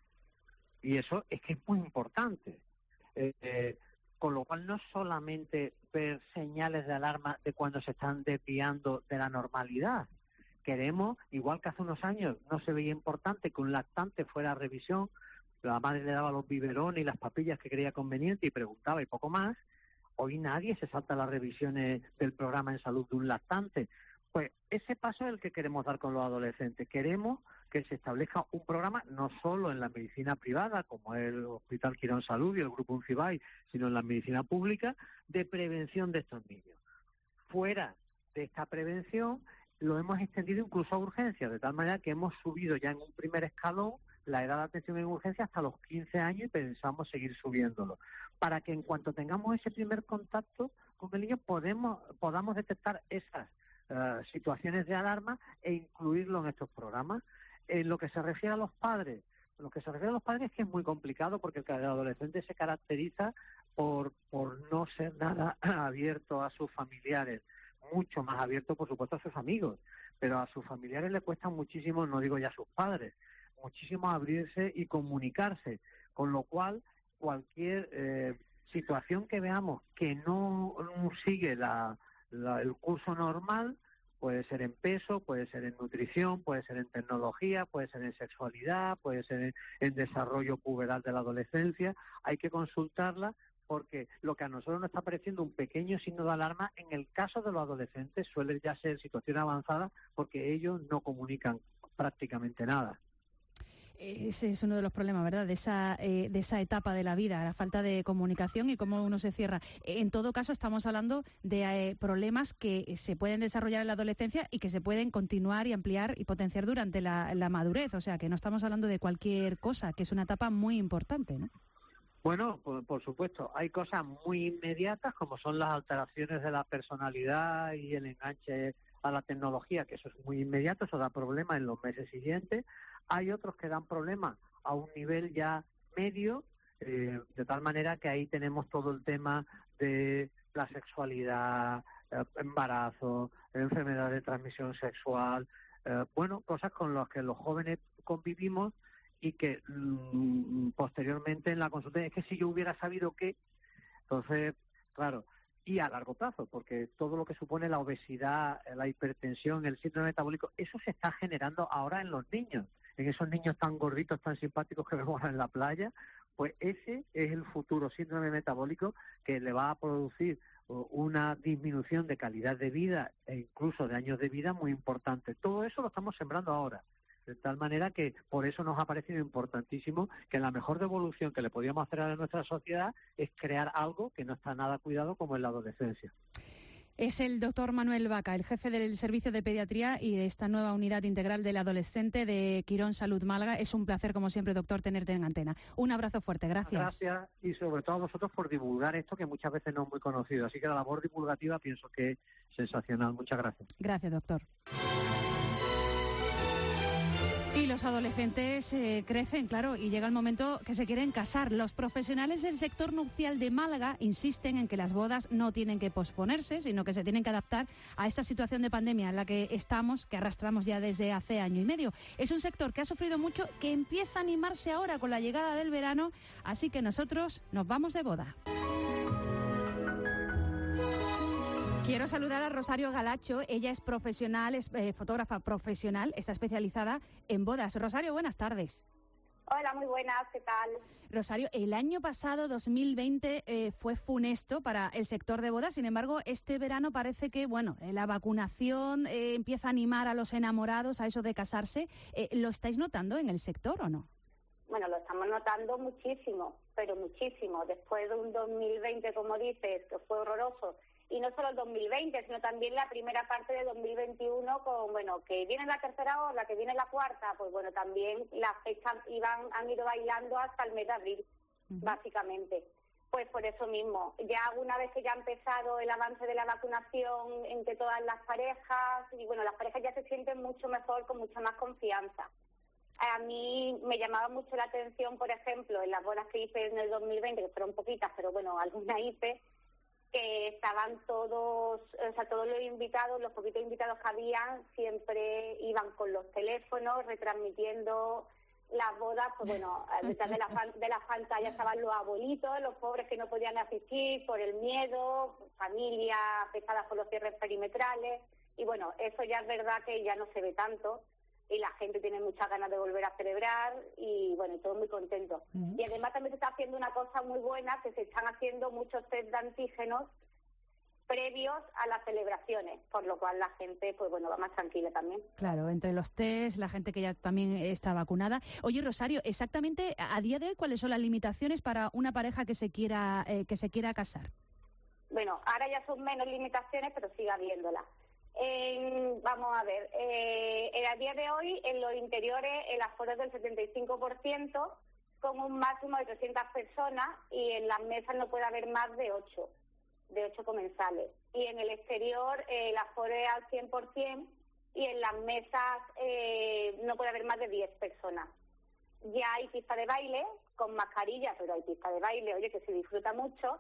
Y eso es que es muy importante. Eh, eh, con lo cual no solamente ver señales de alarma de cuando se están desviando de la normalidad. Queremos, igual que hace unos años no se veía importante que un lactante fuera a revisión, la madre le daba los biberones y las papillas que creía conveniente y preguntaba y poco más, hoy nadie se salta las revisiones del programa en salud de un lactante. Pues ese paso es el que queremos dar con los adolescentes. Queremos que se establezca un programa no solo en la medicina privada, como es el Hospital Quirón Salud y el Grupo Uncibay, sino en la medicina pública, de prevención de estos niños. Fuera de esta prevención, lo hemos extendido incluso a urgencias, de tal manera que hemos subido ya en un primer escalón la edad de atención en urgencia hasta los quince años y pensamos seguir subiéndolo, para que en cuanto tengamos ese primer contacto con el niño podemos, podamos detectar esas uh, situaciones de alarma e incluirlo en estos programas. En lo que se refiere a los padres, lo que se refiere a los padres es que es muy complicado porque el adolescente se caracteriza por, por no ser nada abierto a sus familiares, mucho más abierto, por supuesto, a sus amigos, pero a sus familiares le cuesta muchísimo, no digo ya a sus padres, muchísimo abrirse y comunicarse, con lo cual cualquier eh, situación que veamos que no, no sigue la, la, el curso normal, puede ser en peso, puede ser en nutrición, puede ser en tecnología, puede ser en sexualidad, puede ser en, en desarrollo puberal de la adolescencia, hay que consultarla, porque lo que a nosotros nos está pareciendo un pequeño signo de alarma, en el caso de los adolescentes suele ya ser situación avanzada porque ellos no comunican prácticamente nada. Ese es uno de los problemas, ¿verdad?, de esa, eh, de esa etapa de la vida, la falta de comunicación y cómo uno se cierra. En todo caso, estamos hablando de eh, problemas que se pueden desarrollar en la adolescencia y que se pueden continuar y ampliar y potenciar durante la, la madurez. O sea, que no estamos hablando de cualquier cosa, que es una etapa muy importante, ¿no? Bueno, por, por supuesto, hay cosas muy inmediatas como son las alteraciones de la personalidad y el enganche a la tecnología, que eso es muy inmediato, eso da problemas en los meses siguientes. Hay otros que dan problemas a un nivel ya medio, eh, de tal manera que ahí tenemos todo el tema de la sexualidad, eh, embarazo, enfermedad de transmisión sexual, eh, bueno, cosas con las que los jóvenes convivimos y que mmm, posteriormente en la consulta es que si yo hubiera sabido qué, entonces, claro, y a largo plazo, porque todo lo que supone la obesidad, la hipertensión, el síndrome metabólico, eso se está generando ahora en los niños, en esos niños tan gorditos, tan simpáticos que vemos en la playa, pues ese es el futuro síndrome metabólico que le va a producir una disminución de calidad de vida e incluso de años de vida muy importante. Todo eso lo estamos sembrando ahora. De tal manera que por eso nos ha parecido importantísimo que la mejor devolución que le podíamos hacer a nuestra sociedad es crear algo que no está nada cuidado como en la adolescencia. Es el doctor Manuel Vaca, el jefe del Servicio de Pediatría y de esta nueva unidad integral del adolescente de Quirón Salud Málaga. Es un placer, como siempre, doctor, tenerte en antena. Un abrazo fuerte, gracias. Gracias, y sobre todo a vosotros por divulgar esto que muchas veces no es muy conocido. Así que la labor divulgativa pienso que es sensacional. Muchas gracias. Gracias, doctor. Y los adolescentes eh, crecen, claro, y llega el momento que se quieren casar. Los profesionales del sector nupcial de Málaga insisten en que las bodas no tienen que posponerse, sino que se tienen que adaptar a esta situación de pandemia en la que estamos, que arrastramos ya desde hace año y medio. Es un sector que ha sufrido mucho, que empieza a animarse ahora con la llegada del verano, así que nosotros nos vamos de boda. Quiero saludar a Rosario Galacho. Ella es profesional, es eh, fotógrafa profesional, está especializada en bodas. Rosario, buenas tardes. Hola, muy buenas, ¿qué tal? Rosario, el año pasado, dos mil veinte, eh, fue funesto para el sector de bodas. Sin embargo, este verano parece que, bueno, eh, la vacunación eh, empieza a animar a los enamorados a eso de casarse. Eh, ¿Lo estáis notando en el sector o no? Bueno, lo estamos notando muchísimo, pero muchísimo. Después de un dos mil veinte, como dices, que fue horroroso, y no solo el dos mil veinte, sino también la primera parte de dos mil veintiuno, con, bueno, que viene la tercera ola, que viene la cuarta, pues bueno, también las fechas iban, han ido bailando hasta el mes de abril, uh-huh. básicamente. Pues por eso mismo, ya una vez que ya ha empezado el avance de la vacunación entre todas las parejas, y bueno, las parejas ya se sienten mucho mejor, con mucha más confianza. A mí me llamaba mucho la atención, por ejemplo, en las bodas que hice en el dos mil veinte, que fueron poquitas, pero bueno, algunas hice, que estaban todos, o sea, todos los invitados, los poquitos invitados que habían, siempre iban con los teléfonos retransmitiendo las bodas, pues bueno, detrás de la, de la pantalla estaban los abuelitos, los pobres que no podían asistir por el miedo, familias afectadas por los cierres perimetrales, y bueno, eso ya es verdad que ya no se ve tanto, y la gente tiene muchas ganas de volver a celebrar y bueno, todos muy contentos. Uh-huh. Y además también se está haciendo una cosa muy buena, que se están haciendo muchos test de antígenos previos a las celebraciones, por lo cual la gente pues bueno va más tranquila también. Claro, entre los test, la gente que ya también está vacunada. Oye, Rosario, exactamente a día de hoy, ¿cuáles son las limitaciones para una pareja que se quiera eh, que se quiera casar? Bueno, ahora ya son menos limitaciones, pero sigue habiéndolas. En, vamos a ver, eh, a día de hoy en los interiores el aforo es del setenta y cinco por ciento con un máximo de trescientas personas y en las mesas no puede haber más de ocho, de ocho comensales. Y en el exterior eh, el aforo es al cien por ciento y en las mesas eh, no puede haber más de diez personas. Ya hay pista de baile con mascarilla, pero hay pista de baile, oye, que se disfruta mucho.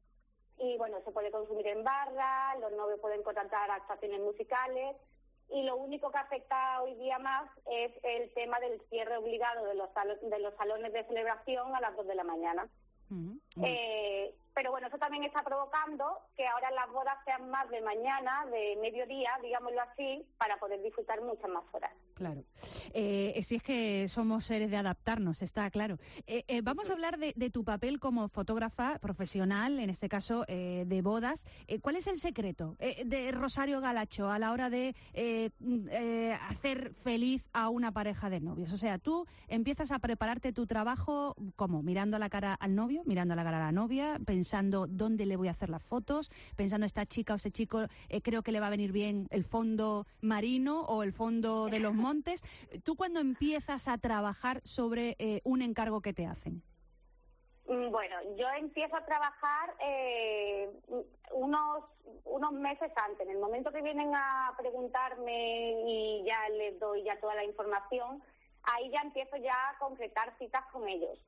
Y bueno, se puede consumir en barra, los novios pueden contratar actuaciones musicales y lo único que afecta hoy día más es el tema del cierre obligado de los, salo- de los salones de celebración a las dos de la mañana. Uh-huh. Eh, pero bueno, eso también está provocando que ahora las bodas sean más de mañana, de mediodía, digámoslo así, para poder disfrutar muchas más horas. Claro. Eh, si es que somos seres de adaptarnos, está claro. Eh, eh, vamos a hablar de, de tu papel como fotógrafa profesional, en este caso eh, de bodas. Eh, ¿Cuál es el secreto eh, de Rosario Galacho a la hora de eh, eh, hacer feliz a una pareja de novios? O sea, tú empiezas a prepararte tu trabajo, ¿cómo? Mirando la cara al novio, mirando la cara a la novia, pensando dónde le voy a hacer las fotos, pensando esta chica o ese chico, eh, creo que le va a venir bien el fondo marino o el fondo de los montes. ¿Tú cuándo empiezas a trabajar sobre eh, un encargo que te hacen? Bueno, yo empiezo a trabajar eh, unos unos meses antes. En el momento que vienen a preguntarme y ya les doy ya toda la información, ahí ya empiezo ya a concretar citas con ellos.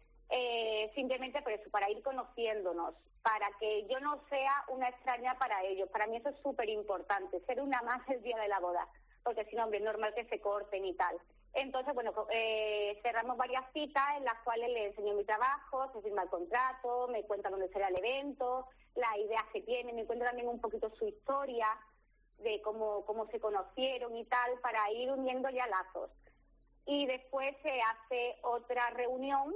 Eh, simplemente por eso, para ir conociéndonos, para que yo no sea una extraña para ellos. Para mí eso es súper importante, ser una más el día de la boda, porque si no, hombre, es normal que se corten y tal. Entonces, bueno, eh, cerramos varias citas en las cuales les enseño mi trabajo, se firma el contrato, me cuentan dónde será el evento, las ideas que tienen, me cuentan también un poquito su historia, de cómo, cómo se conocieron y tal, para ir uniendo ya lazos. Y después se hace otra reunión,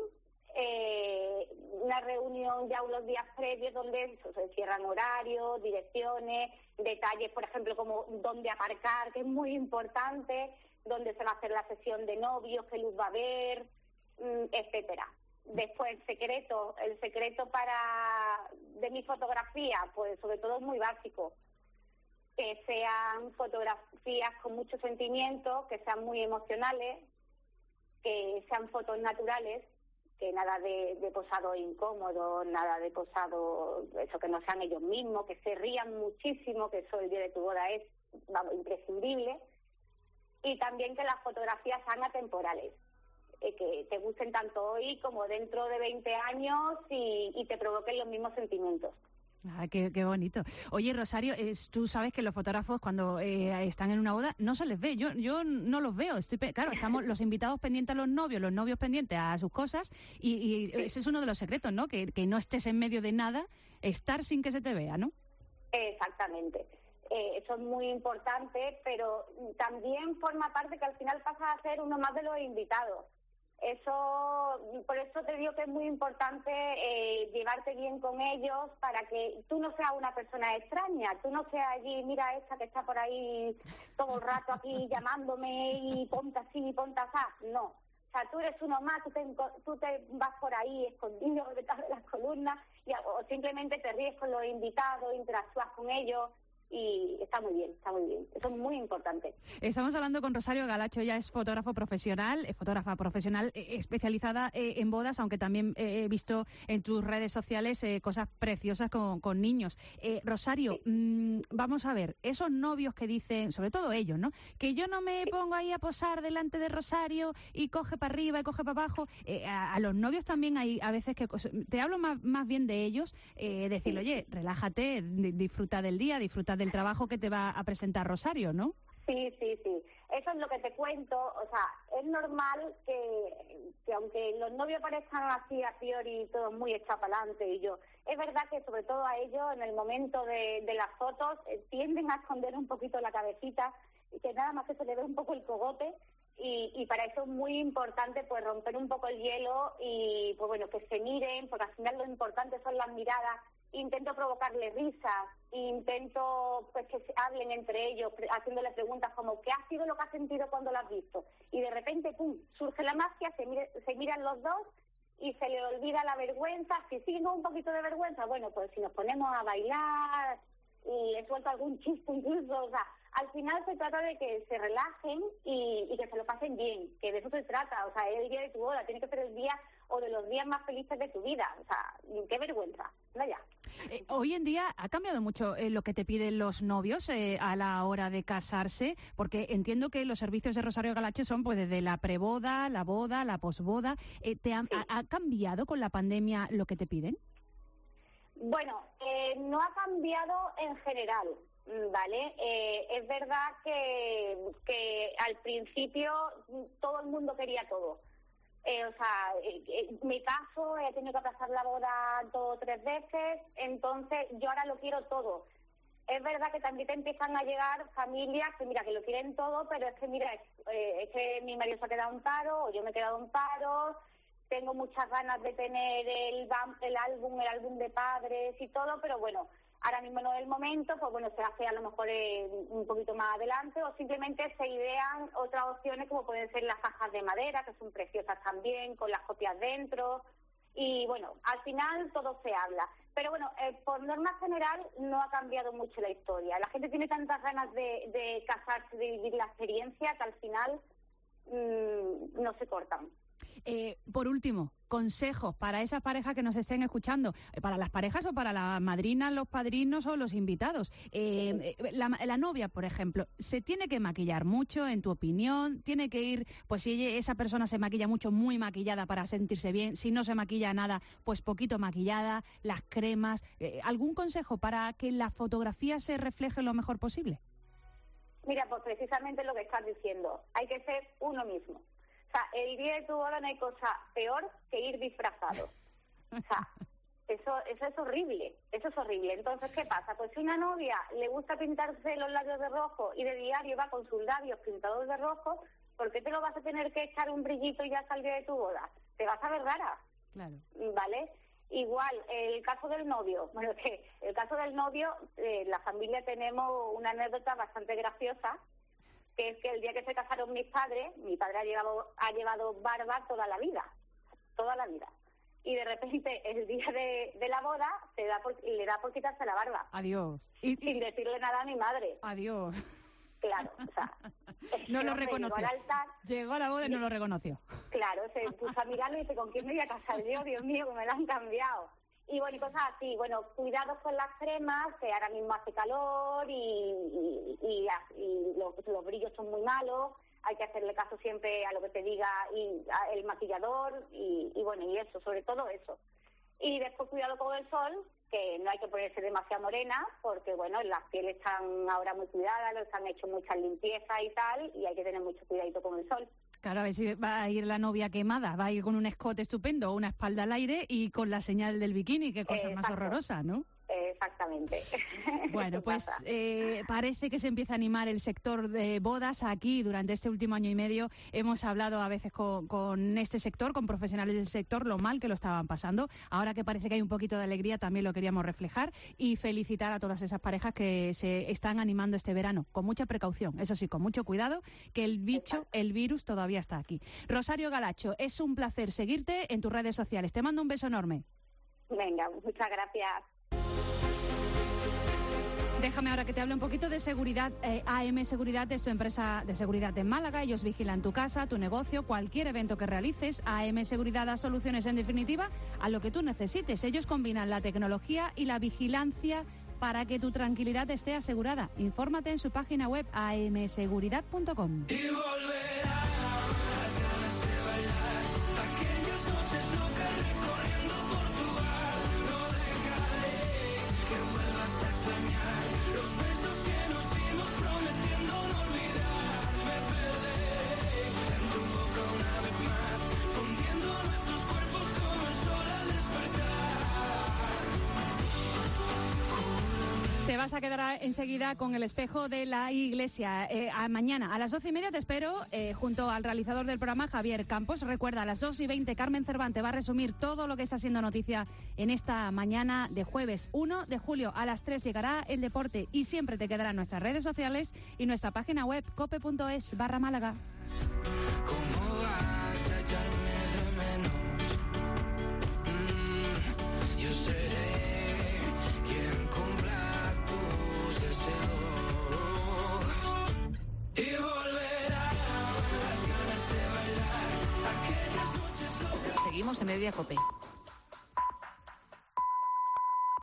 eh, una reunión ya unos días previos donde se cierran horarios, direcciones, detalles, por ejemplo, como dónde aparcar, que es muy importante, dónde se va a hacer la sesión de novios, qué luz va a haber, etcétera. Después, el secreto, el secreto para de mi fotografía, pues sobre todo es muy básico, que sean fotografías con mucho sentimiento, que sean muy emocionales, que sean fotos naturales, que nada de, de posado incómodo, nada de posado, eso, que no sean ellos mismos, que se rían muchísimo, que eso el día de tu boda es, vamos, imprescindible. Y también que las fotografías sean atemporales, eh, que te gusten tanto hoy como dentro de veinte años y, y te provoquen los mismos sentimientos. Ah, qué, qué bonito. Oye, Rosario, es, tú sabes que los fotógrafos cuando eh, están en una boda no se les ve. Yo yo no los veo. Estoy pe- claro, estamos los invitados pendientes a los novios, los novios pendientes a sus cosas y, y ese es uno de los secretos, ¿no? Que, que no estés en medio de nada, estar sin que se te vea, ¿no? Exactamente. Eh, eso es muy importante, pero también forma parte que al final pasa a ser uno más de los invitados. Eso, por eso te digo que es muy importante eh, llevarte bien con ellos para que tú no seas una persona extraña, tú no seas allí, mira esta que está por ahí todo el rato aquí llamándome y ponte así, ponte así. No, o sea, tú eres uno más, tú te, tú te vas por ahí escondido detrás de las columnas y, o simplemente te ríes con los invitados, interactúas con ellos. Y está muy bien, está muy bien. Eso es muy importante. Estamos hablando con Rosario Galacho, ella es fotógrafo profesional, eh, fotógrafa profesional eh, especializada eh, en bodas, aunque también eh, he visto en tus redes sociales eh, cosas preciosas con, con niños. Eh, Rosario, sí. mmm, vamos a ver, esos novios que dicen, sobre todo ellos, ¿no? Que yo no me pongo ahí a posar delante de Rosario y coge para arriba y coge para abajo. Eh, a, a los novios también hay a veces que... Te hablo más, más bien de ellos, eh, decirle, oye, relájate, disfruta del día, disfruta de el trabajo que te va a presentar Rosario, ¿no? Sí, sí, sí. Eso es lo que te cuento. O sea, es normal que, que aunque los novios parezcan así a priori todos muy echados para adelante y yo, es verdad que sobre todo a ellos en el momento de, de las fotos eh, tienden a esconder un poquito la cabecita y que nada más que se le ve un poco el cogote y, y para eso es muy importante pues romper un poco el hielo y pues bueno, que se miren, porque al final lo importante son las miradas. Intento provocarle risas, intento pues que se hablen entre ellos, pre- haciéndole preguntas como ¿qué ha sido lo que has sentido cuando lo has visto? Y de repente, pum, surge la magia, se, mire, se miran los dos y se le olvida la vergüenza. Si sigue un poquito de vergüenza, bueno, pues si nos ponemos a bailar y le suelto algún chiste incluso, o sea, al final se trata de que se relajen y, y que se lo pasen bien, que de eso se trata, o sea, es el día de tu boda, tiene que ser el día o de los días más felices de tu vida, o sea, qué vergüenza, vaya. Eh, hoy en día ha cambiado mucho eh, lo que te piden los novios eh, a la hora de casarse, porque entiendo que los servicios de Rosario Galacho son pues desde la preboda, la boda, la posboda. Eh, ¿te ha, sí. ha, ¿Ha cambiado con la pandemia lo que te piden? Bueno, eh, no ha cambiado en general, ¿vale? Eh, es verdad que, que al principio todo el mundo quería todo. Eh, o sea, en mi caso he tenido que aplazar la boda dos o tres veces, entonces yo ahora lo quiero todo. es verdad que también te empiezan a llegar familias que, mira, que lo quieren todo, pero es que, mira, es, eh, es que mi marido se ha quedado en paro, o yo me he quedado en paro, tengo muchas ganas de tener el, el álbum, el álbum de padres y todo, pero bueno, ahora mismo no es el momento, pues bueno, se hace a lo mejor eh, un poquito más adelante, o simplemente se idean otras opciones como pueden ser las cajas de madera, que son preciosas también, con las copias dentro. Y bueno, al final todo se habla. Pero bueno, eh, por norma general no ha cambiado mucho la historia. La gente tiene tantas ganas de, de casarse, de vivir la experiencia, que al final mmm, no se cortan. Eh, por último, consejos para esas parejas que nos estén escuchando, eh, para las parejas o para las madrinas, los padrinos o los invitados. Eh, eh, la, la novia, por ejemplo, ¿se tiene que maquillar mucho, en tu opinión? ¿Tiene que ir, pues si ella, esa persona se maquilla mucho, muy maquillada para sentirse bien? Si no se maquilla nada, pues poquito maquillada, las cremas. Eh, ¿Algún consejo para que la fotografía se refleje lo mejor posible? Mira, pues precisamente lo que estás diciendo, hay que ser uno mismo. O sea, el día de tu boda no hay cosa peor que ir disfrazado. O sea, eso, eso es horrible, eso es horrible. Entonces, ¿qué pasa? Pues si una novia le gusta pintarse los labios de rojo y de diario va con sus labios pintados de rojo, ¿por qué te lo vas a tener que echar un brillito y ya hasta el día de tu boda? Te vas a ver rara. Claro. ¿Vale? Igual, el caso del novio. Bueno, que el caso del novio, eh, la familia tenemos una anécdota bastante graciosa, que es que el día que se casaron mis padres, mi padre ha llevado, ha llevado barba toda la vida, toda la vida. Y de repente, el día de, de la boda, se da por, le da por quitarse la barba. Adiós. Y, sin decirle nada a mi madre. Adiós. Claro, o sea... No lo reconoció. Llegó al altar, llegó a la boda y no lo reconoció. Claro, se puso a mirarlo y dice, ¿con quién me voy a casar yo? Dios mío, que me lo han cambiado. Y bueno, y cosas así. Bueno, cuidado con las cremas, que ahora mismo hace calor y, y, y, y los, los brillos son muy malos. Hay que hacerle caso siempre a lo que te diga y a el maquillador y, y bueno, y eso, sobre todo eso. Y después cuidado con el sol, que no hay que ponerse demasiado morena, porque bueno, las pieles están ahora muy cuidadas, les han hecho muchas limpiezas y tal, y hay que tener mucho cuidadito con el sol. Claro, a ver si va a ir la novia quemada, va a ir con un escote estupendo, una espalda al aire y con la señal del bikini, qué cosa Exacto. más horrorosa, ¿no? Exactamente. Bueno, pues eh, parece que se empieza a animar el sector de bodas aquí. Durante este último año y medio hemos hablado a veces con, con este sector, con profesionales del sector, lo mal que lo estaban pasando. Ahora que parece que hay un poquito de alegría, también lo queríamos reflejar y felicitar a todas esas parejas que se están animando este verano, con mucha precaución, eso sí, con mucho cuidado, que el bicho, el virus todavía está aquí. Rosario Galacho, es un placer seguirte en tus redes sociales. Te mando un beso enorme. Venga, muchas gracias. Déjame ahora que te hable un poquito de seguridad. Eh, A M Seguridad es tu empresa de seguridad en Málaga. Ellos vigilan tu casa, tu negocio, cualquier evento que realices. A M Seguridad da soluciones, en definitiva, a lo que tú necesites. Ellos combinan la tecnología y la vigilancia para que tu tranquilidad esté asegurada. Infórmate en su página web a m seguridad punto com. Te vas a quedar enseguida con el espejo de la iglesia. Eh, a mañana a las doce y media te espero eh, junto al realizador del programa, Javier Campos. Recuerda, a las dos y veinte Carmen Cervantes va a resumir todo lo que está siendo noticia en esta mañana de jueves uno de julio. A las tres llegará el deporte y siempre te quedarán nuestras redes sociales y nuestra página web cope punto es barra Málaga. ¿Cómo vas a echarme de menos? Mm, yo seré quien cumpla tus deseos y volverá las ganas de bailar aquellas noches locas. Seguimos en Media Cope.